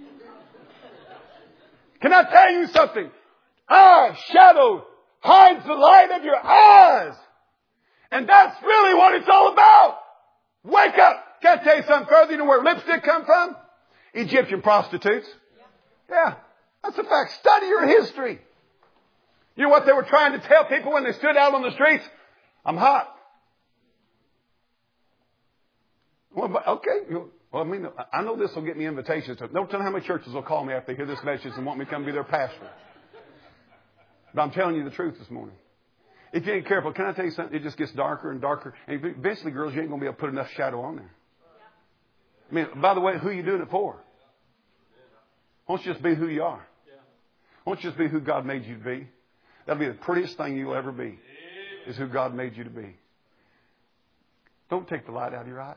Can I tell you something? Our shadow hides the light of your eyes. And that's really what it's all about. Wake up. Can I tell you something further? You know where lipstick come from? Egyptian prostitutes. Yeah, that's a fact. Study your history. You know what they were trying to tell people when they stood out on the streets? I'm hot. Well, okay. Well, I mean, I know this will get me invitations. Don't tell me how many churches will call me after they hear this message and want me to come be their pastor. But I'm telling you the truth this morning. If you ain't careful, can I tell you something? It just gets darker and darker. And eventually, girls, you ain't going to be able to put enough shadow on there. I mean, by the way, who are you doing it for? Won't you just be who you are? Won't you just be who God made you to be? That'll be the prettiest thing you'll ever be, is who God made you to be. Don't take the light out of your eyes.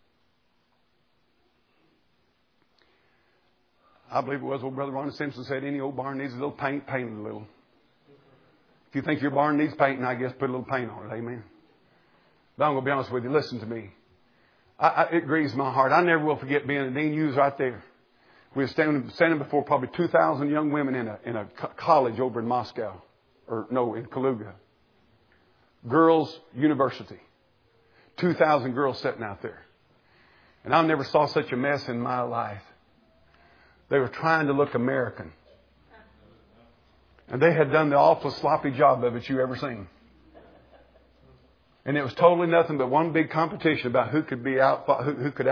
I believe it was old Brother Ronnie Simpson said, any old barn needs a little paint, paint it a little. If you think your barn needs painting, I guess put a little paint on it. Amen. But I'm going to be honest with you. Listen to me. It grieves my heart. I never will forget being at Dean Hughes right there. We were standing before probably 2,000 young women in a college over in Moscow. In Kaluga. Girls' University. 2,000 girls sitting out there. And I never saw such a mess in my life. They were trying to look American. And they had done the awful sloppy job of it you ever seen. And it was totally nothing but one big competition about who could be out, who could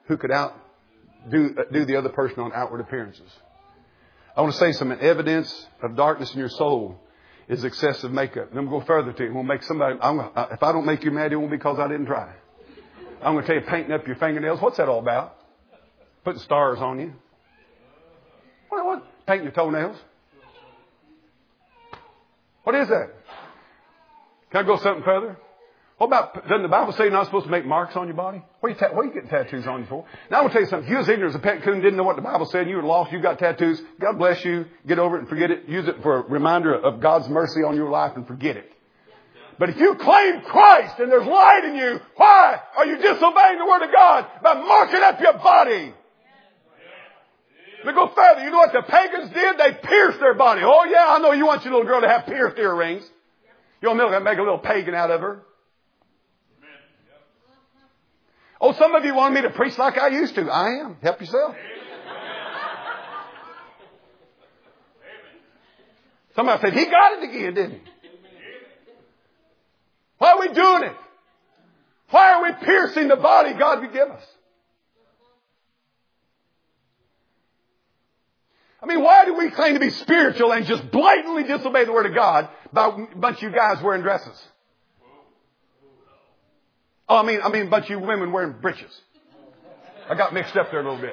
do the other person on outward appearances. I want to say something. Evidence of darkness in your soul is excessive makeup. And I'm going to go further to you. We'll make somebody. If I don't make you mad, it won't be because I didn't try. I'm going to tell you, painting up your fingernails. What's that all about? Putting stars on you. What? Painting your toenails? What is that? Can I go something further? What about, doesn't the Bible say you're not supposed to make marks on your body? What are you getting tattoos on you for? Now, I'm going to tell you something. If you was ignorant as a pet coon, didn't know what the Bible said, and you were lost, you got tattoos, God bless you. Get over it and forget it. Use it for a reminder of God's mercy on your life and forget it. But if you claim Christ and there's light in you, why are you disobeying the Word of God? By marking up your body. Let me go further. You know what the pagans did? They pierced their body. Oh, yeah, I know you want your little girl to have pierced earrings. You want to make a little pagan out of her. Oh, some of you want me to preach like I used to. I am. Help yourself. Somebody said, he got it again, didn't he? Why are we doing it? Why are we piercing the body God would give us? I mean, why do we claim to be spiritual and just blatantly disobey the Word of God by a bunch of you guys wearing dresses? Oh, I mean, a bunch of you women wearing breeches. I got mixed up there a little bit.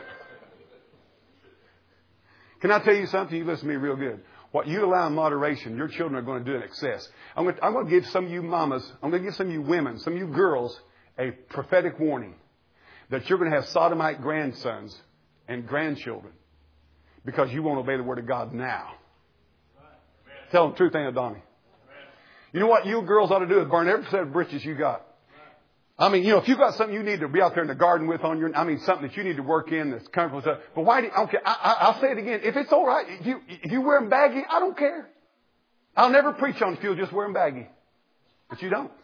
Can I tell you something? You listen to me real good. What you allow in moderation, your children are going to do in excess. I'm going to give some of you mamas, I'm going to give some of you women, some of you girls a prophetic warning that you're going to have sodomite grandsons and grandchildren because you won't obey the Word of God now. Tell them the truth, ain't it, Donnie? You know what you girls ought to do is burn every set of breeches you got. I mean, if you've got something you need to be out there in the garden with something that you need to work in that's comfortable stuff. But why do you, okay, I'll say it again. If it's all right, if you wear them baggy, I don't care. I'll never preach on if you'll just wear them baggy. But you don't.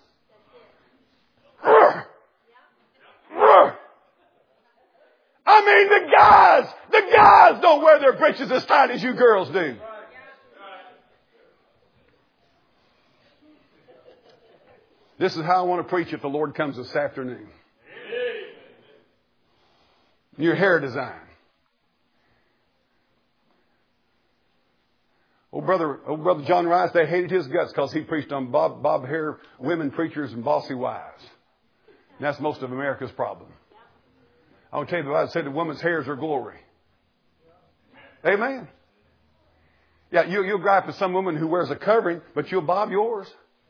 I mean, the guys don't wear their breeches as tight as you girls do. This is how I want to preach if the Lord comes this afternoon. Your hair design. Old brother John Rice, they hated his guts because he preached on bob hair women preachers and bossy wives. And that's most of America's problem. I want to tell you, the Bible said the woman's hair is her glory. Amen. Yeah, you'll gripe at some woman who wears a covering, but you'll bob yours.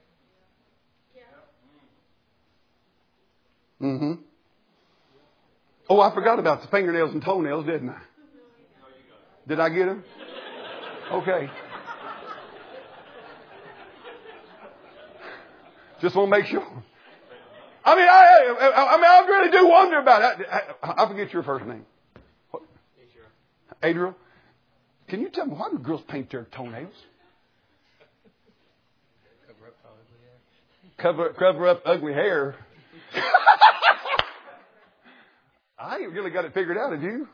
Mm-hmm. Oh, I forgot about the fingernails and toenails, didn't I? Did I get them? Okay. Just want to make sure. I really do wonder about it. I forget your first name. What? Adriel. Can you tell me, why do girls paint their toenails? Cover up ugly hair. I ain't really got it figured out, have you?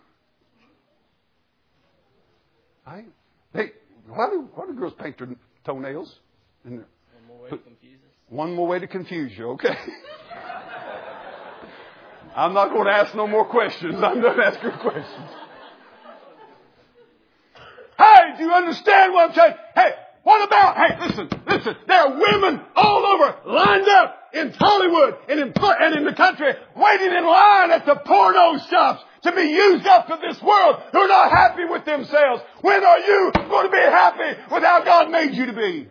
Hey, why do girls paint their toenails? One more way to confuse us. One more way to confuse you, okay? I'm not going to ask no more questions. I'm done asking questions. Hey, do you understand what I'm saying? Hey, what about, listen, there are women all over lined up in Hollywood and in the country waiting in line at the porno shops to be used up for this world who are not happy with themselves. When are you going to be happy with how God made you to be?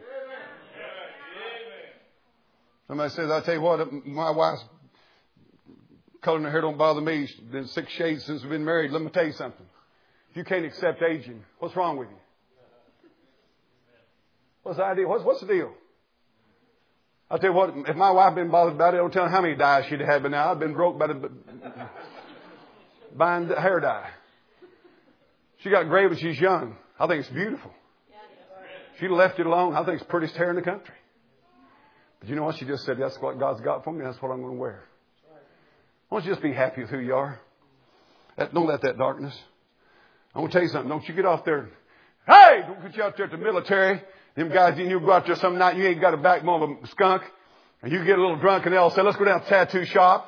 Somebody says, I'll tell you what, my wife's coloring her hair don't bother me. She's been 6 shades since we've been married. Let me tell you something. If you can't accept aging, what's wrong with you? What's the idea? What's the deal? I'll tell you what, if my wife had been bothered about it, I don't tell her how many dyes she'd have had by now. I've been broke by buying hair dye. She got gray when she's young. I think it's beautiful. She'd have left it alone. I think it's the prettiest hair in the country. But you know what? She just said, that's what God's got for me. That's what I'm going to wear. Why don't you just be happy with who you are? Don't let that darkness. I want to tell you something. Don't you get off there. Hey, don't get you out there at the military. Them guys, you go out there some night, you ain't got a backbone of a skunk. And you get a little drunk and they'll say, let's go down to the tattoo shop.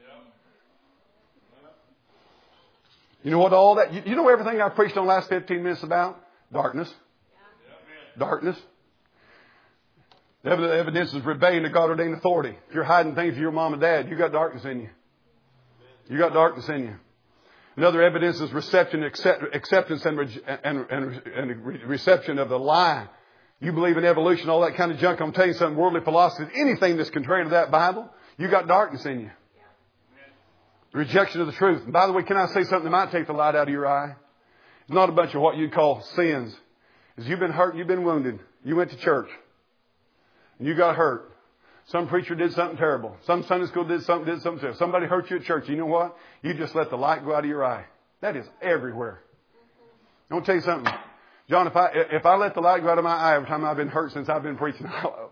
You know what all that, you know everything I preached on the last 15 minutes about? Darkness. Darkness. The evidence is rebellion to God ordained authority. If you're hiding things from your mom and dad, you got darkness in you. You got darkness in you. Another evidence is reception, acceptance and reception of the lie. You believe in evolution, all that kind of junk. I'm telling you something, worldly philosophy, anything that's contrary to that Bible, you got darkness in you. Rejection of the truth. And by the way, can I say something that might take the light out of your eye? It's not a bunch of what you'd call sins. Is you've been hurt, you've been wounded. You went to church. And you got hurt. Some preacher did something terrible. Some Sunday school did something terrible. Somebody hurt you at church. You know what? You just let the light go out of your eye. That is everywhere. I'm going to tell you something. John, if I let the light go out of my eye every time I've been hurt since I've been preaching,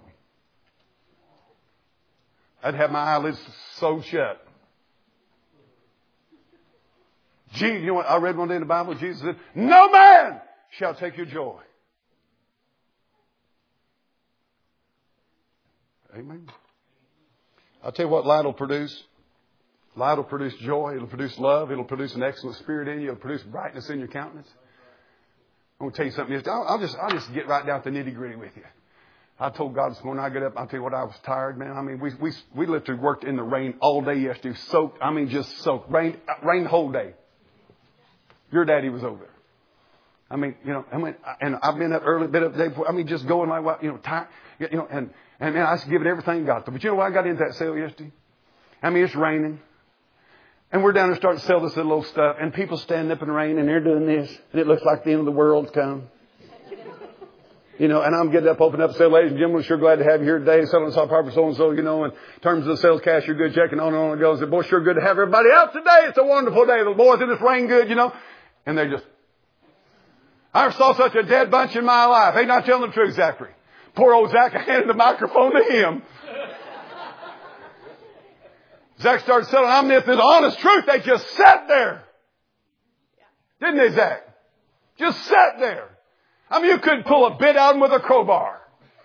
I'd have my eyelids sewed shut. You know what I read one day in the Bible? Jesus said, no man shall take your joy. Amen. I'll tell you what light will produce. Light will produce joy. It'll produce love. It'll produce an excellent spirit in you. It'll produce brightness in your countenance. I'm going to tell you something. I'll just get right down to the nitty gritty with you. I told God this morning I got up. I'll tell you what, I was tired, man. I mean, we literally worked in the rain all day yesterday. Soaked. I mean, just soaked. Rain the whole day. Your daddy was over there. I mean, and I've been up early, been up the day before. I mean, just going like, tired, and man, I was giving everything I got. But you know what? I got into that sale yesterday. I mean, it's raining. And we're down there starting to sell this little old stuff. And people standing up in the rain and they're doing this. And it looks like the end of the world's come. And I'm getting up, open up, say, ladies and gentlemen, we're sure glad to have you here today. Selling saw proper so-and-so, in terms of the sales cash, you're good checking on and on it goes. Boy, sure good to have everybody out today. It's a wonderful day. The boys in this rain good, And they just, I never saw such a dead bunch in my life. Ain't not telling the truth, Zachary. Poor old Zach, I handed the microphone to him. Zach started selling. I mean, if it's honest truth, they just sat there. Didn't they, Zach? Just sat there. I mean, you couldn't pull a bit out of them with a crowbar.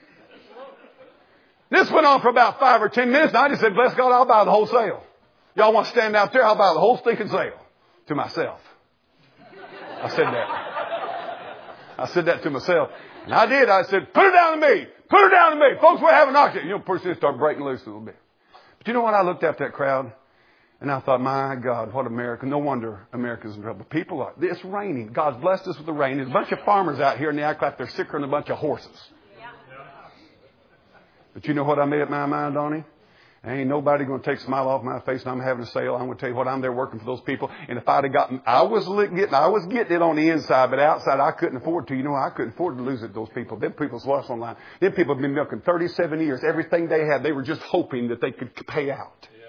This went on for about 5 or 10 minutes. And I just said, bless God, I'll buy the whole sale. Y'all want to stand out there? I'll buy the whole stinking sale. To myself. I said that to myself. And I did. I said, put her down to me. Put her down to me. Folks, we're having an auction. Pretty soon start breaking loose a little bit. But you know what? I looked at that crowd and I thought, my God, what America. No wonder America's in trouble. People are. It's raining. God's blessed us with the rain. There's a bunch of farmers out here and they act like they're sicker than a bunch of horses. Yeah. But you know what I made up my mind, Donnie? Ain't nobody going to take a smile off my face and I'm having a sale. I'm going to tell you what, I'm there working for those people. And if I'd have gotten, I was getting it on the inside, but outside I couldn't afford to. I couldn't afford to lose it to those people. Them people's lost online. Them people have been milking 37 years. Everything they had, they were just hoping that they could pay out. Yeah.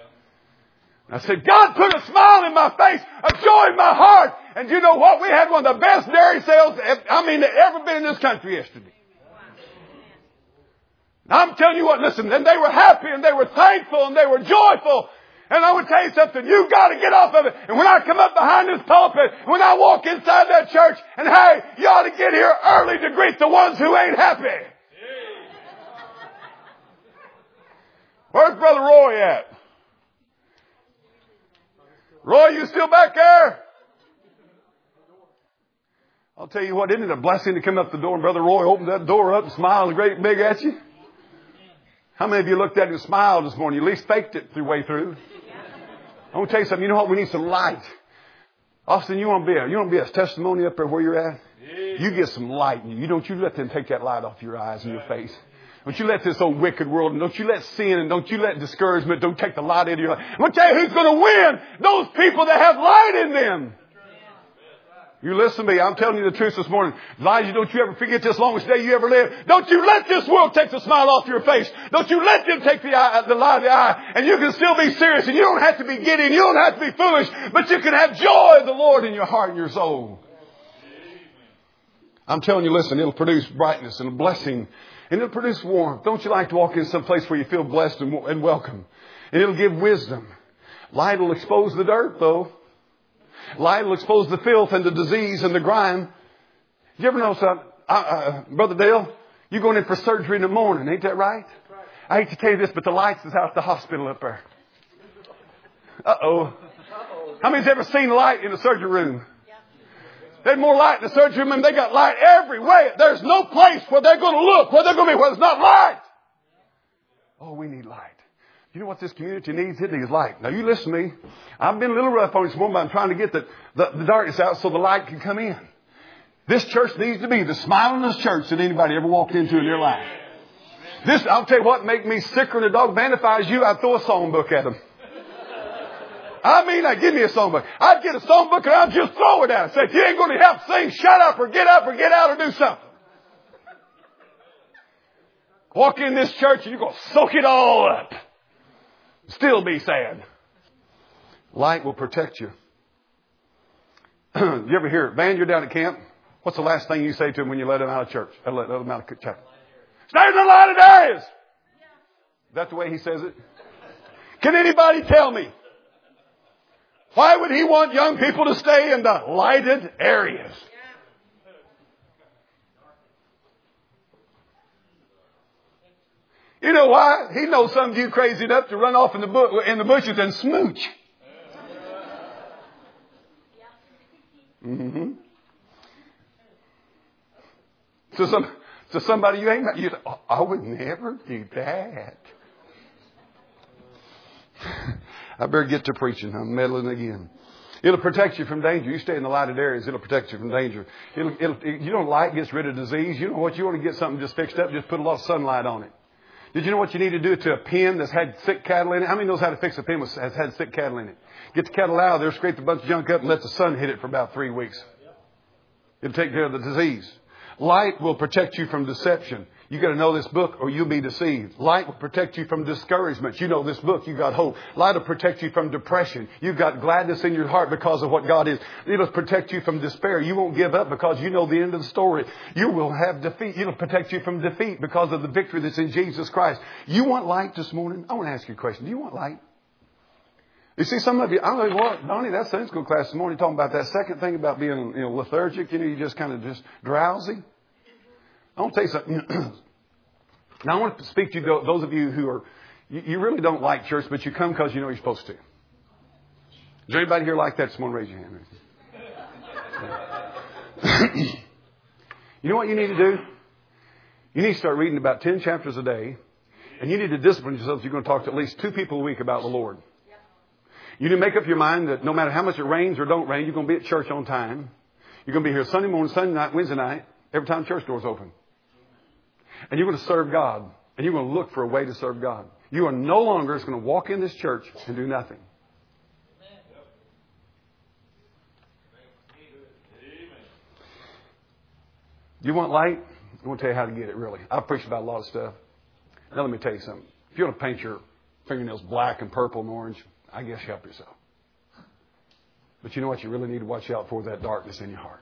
I said, God put a smile in my face, a joy in my heart. And you know what? We had one of the best dairy sales, that ever been in this country yesterday. I'm telling you what, listen, and they were happy and they were thankful and they were joyful. And I would tell you something, you've got to get off of it. And when I come up behind this pulpit, when I walk inside that church, and hey, you ought to get here early to greet the ones who ain't happy. Where's Brother Roy at? Roy, you still back there? I'll tell you what, isn't it a blessing to come up the door and Brother Roy opened that door up and smiled great big at you? How many of you looked at him and smiled this morning? You at least faked it the way through. I want to tell you something. You know what? We need some light. Austin, you want to be a testimony up there where you're at? You get some light. Don't you let them take that light off your eyes and your face. Don't you let this old wicked world, and don't you let sin, and don't you let discouragement, don't take the light into your life. I'm going to tell you who's going to win. Those people that have light in them. You listen to me. I'm telling you the truth this morning. Elijah, don't you ever forget this longest day you ever lived. Don't you let this world take the smile off your face. Don't you let them take the light of the eye. And you can still be serious. And you don't have to be giddy. And you don't have to be foolish. But you can have joy of the Lord in your heart and your soul. I'm telling you, listen, it'll produce brightness and a blessing. And it'll produce warmth. Don't you like to walk in some place where you feel blessed and welcome? And it'll give wisdom. Light will expose the dirt, though. Light will expose the filth and the disease and the grime. Did you ever know something? Brother Dale, you're going in for surgery in the morning. Ain't that right? I hate to tell you this, but the lights is out at the hospital up there. Uh-oh. How many's ever seen light in the surgery room? There's more light in the surgery room, and they got light everywhere. There's no place where they're going to look, where they're going to be, where there's not light. Oh, we need light. You know what this community needs? It needs light. Now, you listen to me. I've been a little rough on this morning, but I'm trying to get the darkness out so the light can come in. This church needs to be the smilingest church that anybody ever walked into in their life. This, I'll tell you what, make me sicker than a dog. Man, if I was you, I'd throw a songbook at them. I'd give me a songbook. I'd get a songbook and I'd just throw it at them. Say, if you ain't going to help sing, shut up or get out or do something. Walk in this church and you're going to soak it all up. Still be sad. Light will protect you. You ever hear it? Van, you're down at camp. What's the last thing you say to them when you let them out of church? Let them out of chapel. Stay in the light of areas. Is that the way he says it? Can anybody tell me? Why would he want young people to stay in the lighted areas? You know why? He knows some of you crazy enough to run off in the bushes and smooch. Mm-hmm. So somebody you ain't met, I would never do that. I better get to preaching. I'm meddling again. It'll protect you from danger. You stay in the lighted areas, it'll protect you from danger. Light gets rid of disease. You know what? You want to get something just fixed up, just put a lot of sunlight on it. Did you know what you need to do to a pen that's had sick cattle in it? How many knows how to fix a pen that has had sick cattle in it? Get the cattle out of there, scrape a bunch of junk up, and let the sun hit it for about 3 weeks. It'll take care of the disease. Light will protect you from deception. You got to know this book or you'll be deceived. Light will protect you from discouragement. You know this book, you got hope. Light will protect you from depression. You've got gladness in your heart because of what God is. It'll protect you from despair. You won't give up because you know the end of the story. You will have defeat. It'll protect you from defeat because of the victory that's in Jesus Christ. You want light this morning? I want to ask you a question. Do you want light? You see, some of you, I don't know what, Donnie, that Sunday school class this morning talking about that second thing about being, lethargic. You just kind of just drowsy. I want to tell you something. Now, I want to speak to you, those of you who are, you really don't like church, but you come because you know you're supposed to. Is there anybody here like that? Someone raise your hand. You know what you need to do? You need to start reading about 10 chapters a day, and you need to discipline yourself. You're going to talk to at least 2 people a week about the Lord. You need to make up your mind that no matter how much it rains or don't rain, you're going to be at church on time. You're going to be here Sunday morning, Sunday night, Wednesday night, every time church doors open. And you're going to serve God. And you're going to look for a way to serve God. You are no longer just going to walk in this church and do nothing. You want light? I want to tell you how to get it, really. I've preached about a lot of stuff. Now let me tell you something. If you want to paint your fingernails black and purple and orange, I guess help yourself. But you know what you really need to watch out for? That darkness in your heart.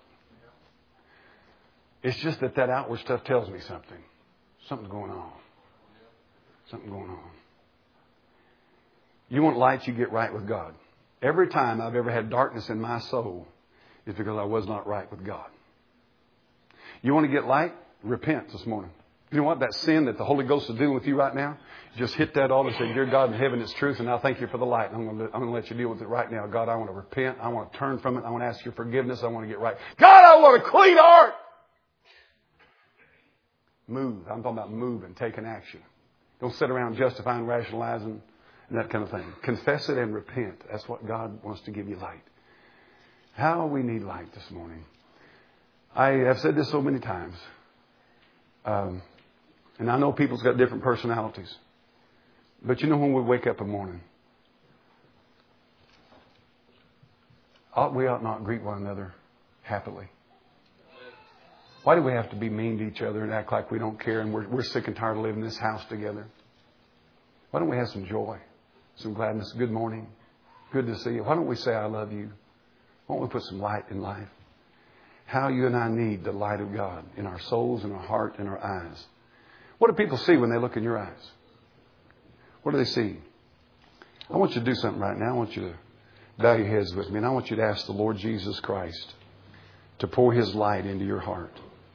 It's just that outward stuff tells me something. Something's going on. Something going on. You want light, you get right with God. Every time I've ever had darkness in my soul is because I was not right with God. You want to get light? Repent this morning. You know what? That sin that the Holy Ghost is doing with you right now, just hit that altar and say, Dear God in heaven, it's truth, and I thank you for the light. I'm going to let you deal with it right now. God, I want to repent. I want to turn from it. I want to ask your forgiveness. I want to get right. God, I want a clean heart. Move. I'm talking about moving, taking action. Don't sit around justifying, rationalizing, and that kind of thing. Confess it and repent. That's what God wants to give you light. How we need light this morning. I have said this so many times. And I know people's got different personalities. But you know when we wake up in the morning, we ought not greet one another happily. Why do we have to be mean to each other and act like we don't care and we're sick and tired of living in this house together? Why don't we have some joy, some gladness? Good morning. Good to see you. Why don't we say I love you? Why don't we put some light in life? How you and I need the light of God in our souls, in our heart, in our eyes. What do people see when they look in your eyes? What do they see? I want you to do something right now. I want you to bow your heads with me. And I want you to ask the Lord Jesus Christ to pour His light into your heart.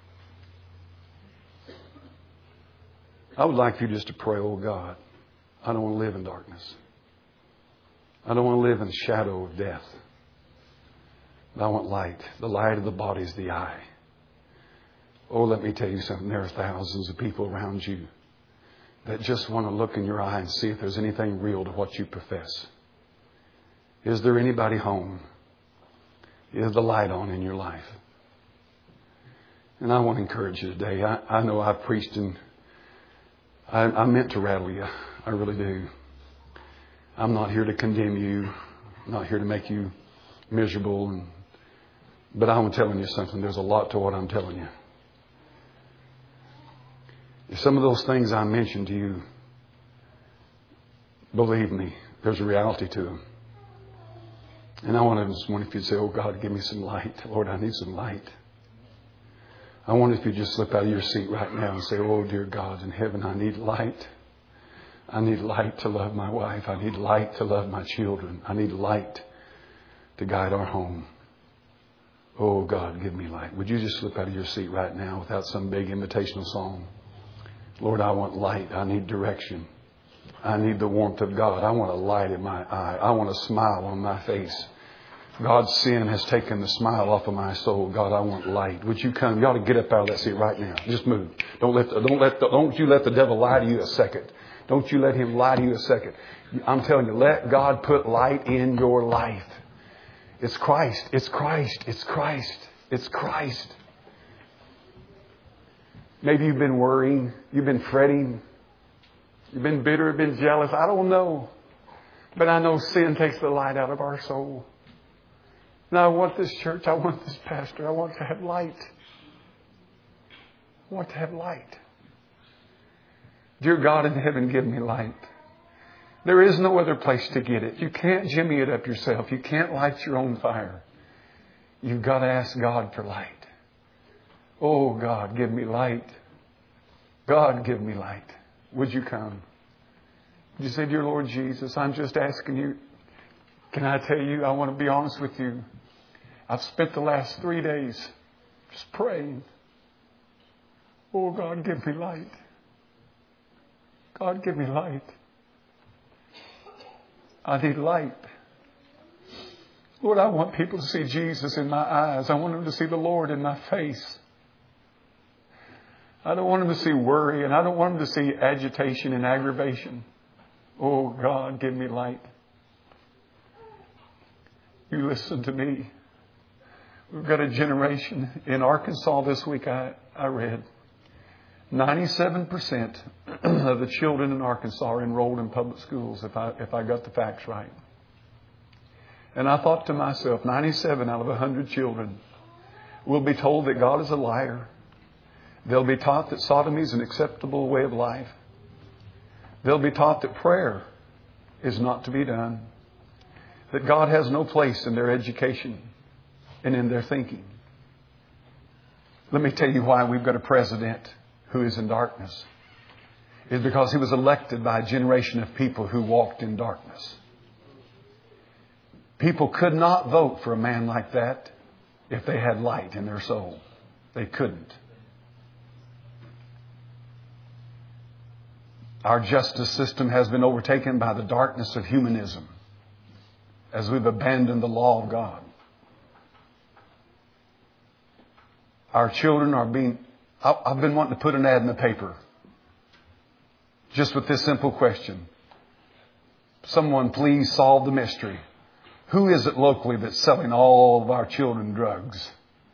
I would like for you just to pray, oh God, I don't want to live in darkness. I don't want to live in the shadow of death. But I want light. The light of the body is the eye. Oh, let me tell you something. There are thousands of people around you that just want to look in your eye and see if there's anything real to what you profess. Is there anybody home? Is the light on in your life? And I want to encourage you today. I know I've preached and I meant to rattle you. I really do. I'm not here to condemn you. I'm not here to make you miserable. But I'm telling you something. There's a lot to what I'm telling you. If some of those things I mentioned to you, believe me, there's a reality to them. And I wonder this morning if you'd say, oh God, give me some light. Lord, I need some light. I wonder if you'd just slip out of your seat right now and say, oh dear God in heaven, I need light. I need light to love my wife. I need light to love my children. I need light to guide our home. Oh God, give me light. Would you just slip out of your seat right now without some big invitational song? Lord, I want light. I need direction. I need the warmth of God. I want a light in my eye. I want a smile on my face. God's sin has taken the smile off of my soul. God, I want light. Would you come? You ought to get up out of that seat right now. Just move. Don't you let the devil lie to you a second. Don't you let him lie to you a second. I'm telling you, let God put light in your life. It's Christ. It's Christ. It's Christ. It's Christ. Maybe you've been worrying. You've been fretting. You've been bitter, been jealous. I don't know. But I know sin takes the light out of our soul. And I want this church. I want this pastor. I want to have light. I want to have light. Dear God in heaven, give me light. There is no other place to get it. You can't jimmy it up yourself. You can't light your own fire. You've got to ask God for light. Oh, God, give me light. God, give me light. Would you come? Would you say, dear Lord Jesus, I'm just asking you. Can I tell you, I want to be honest with you. I've spent the last 3 days just praying. Oh, God, give me light. God, give me light. I need light. Lord, I want people to see Jesus in my eyes. I want them to see the Lord in my face. I don't want them to see worry, and I don't want them to see agitation and aggravation. Oh, God, give me light. You listen to me. We've got a generation in Arkansas this week I read. 97% of the children in Arkansas are enrolled in public schools, if I got the facts right. And I thought to myself, 97 out of 100 children will be told that God is a liar. They'll be taught that sodomy is an acceptable way of life. They'll be taught that prayer is not to be done. that God has no place in their education and in their thinking. Let me tell you why we've got a president who is in darkness. It's because he was elected by a generation of people who walked in darkness. People could not vote for a man like that if they had light in their soul. They couldn't. Our justice system has been overtaken by the darkness of humanism as we've abandoned the law of God. Our children are being... I've been wanting to put an ad in the paper just with this simple question. Someone please solve the mystery. Who is it locally that's selling all of our children drugs?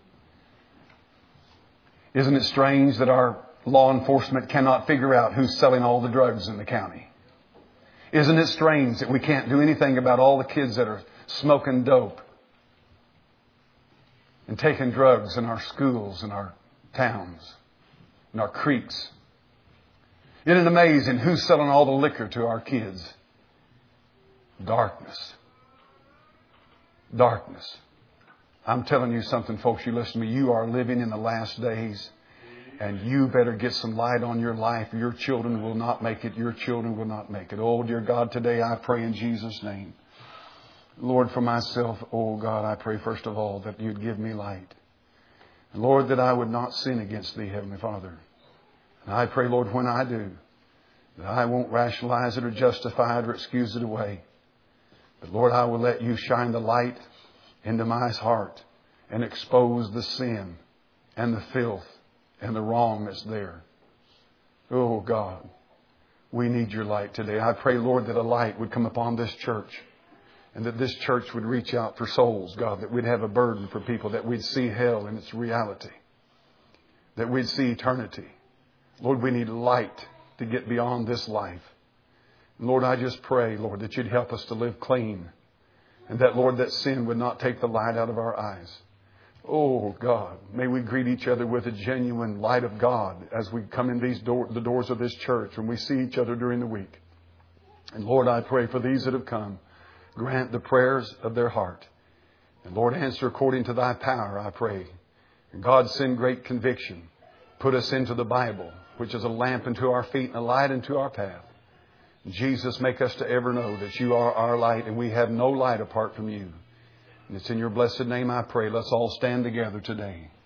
Isn't it strange that our law enforcement cannot figure out who's selling all the drugs in the county? Isn't it strange that we can't do anything about all the kids that are smoking dope and taking drugs in our schools and our towns and our creeks? Isn't it amazing who's selling all the liquor to our kids? Darkness. Darkness. I'm telling you something, folks. You listen to me. You are living in the last days. And you better get some light on your life. Your children will not make it. Your children will not make it. Oh, dear God, today I pray in Jesus' name. Lord, for myself, oh God, I pray first of all that you'd give me light. And Lord, that I would not sin against thee, Heavenly Father. And I pray, Lord, when I do, that I won't rationalize it or justify it or excuse it away. But Lord, I will let you shine the light into my heart and expose the sin and the filth and the wrong that's there. Oh God, we need your light today. I pray, Lord, that a light would come upon this church and that this church would reach out for souls, God, that we'd have a burden for people, that we'd see hell in its reality, that we'd see eternity. Lord, we need light to get beyond this life. Lord, I just pray, Lord, that you'd help us to live clean and that, Lord, that sin would not take the light out of our eyes. Oh, God, may we greet each other with a genuine light of God as we come in the doors of this church and we see each other during the week. And Lord, I pray for these that have come, grant the prayers of their heart. And Lord, answer according to thy power, I pray. And God, send great conviction. Put us into the Bible, which is a lamp unto our feet and a light unto our path. Jesus, make us to ever know that you are our light and we have no light apart from you. And it's in your blessed name I pray. Let's all stand together today.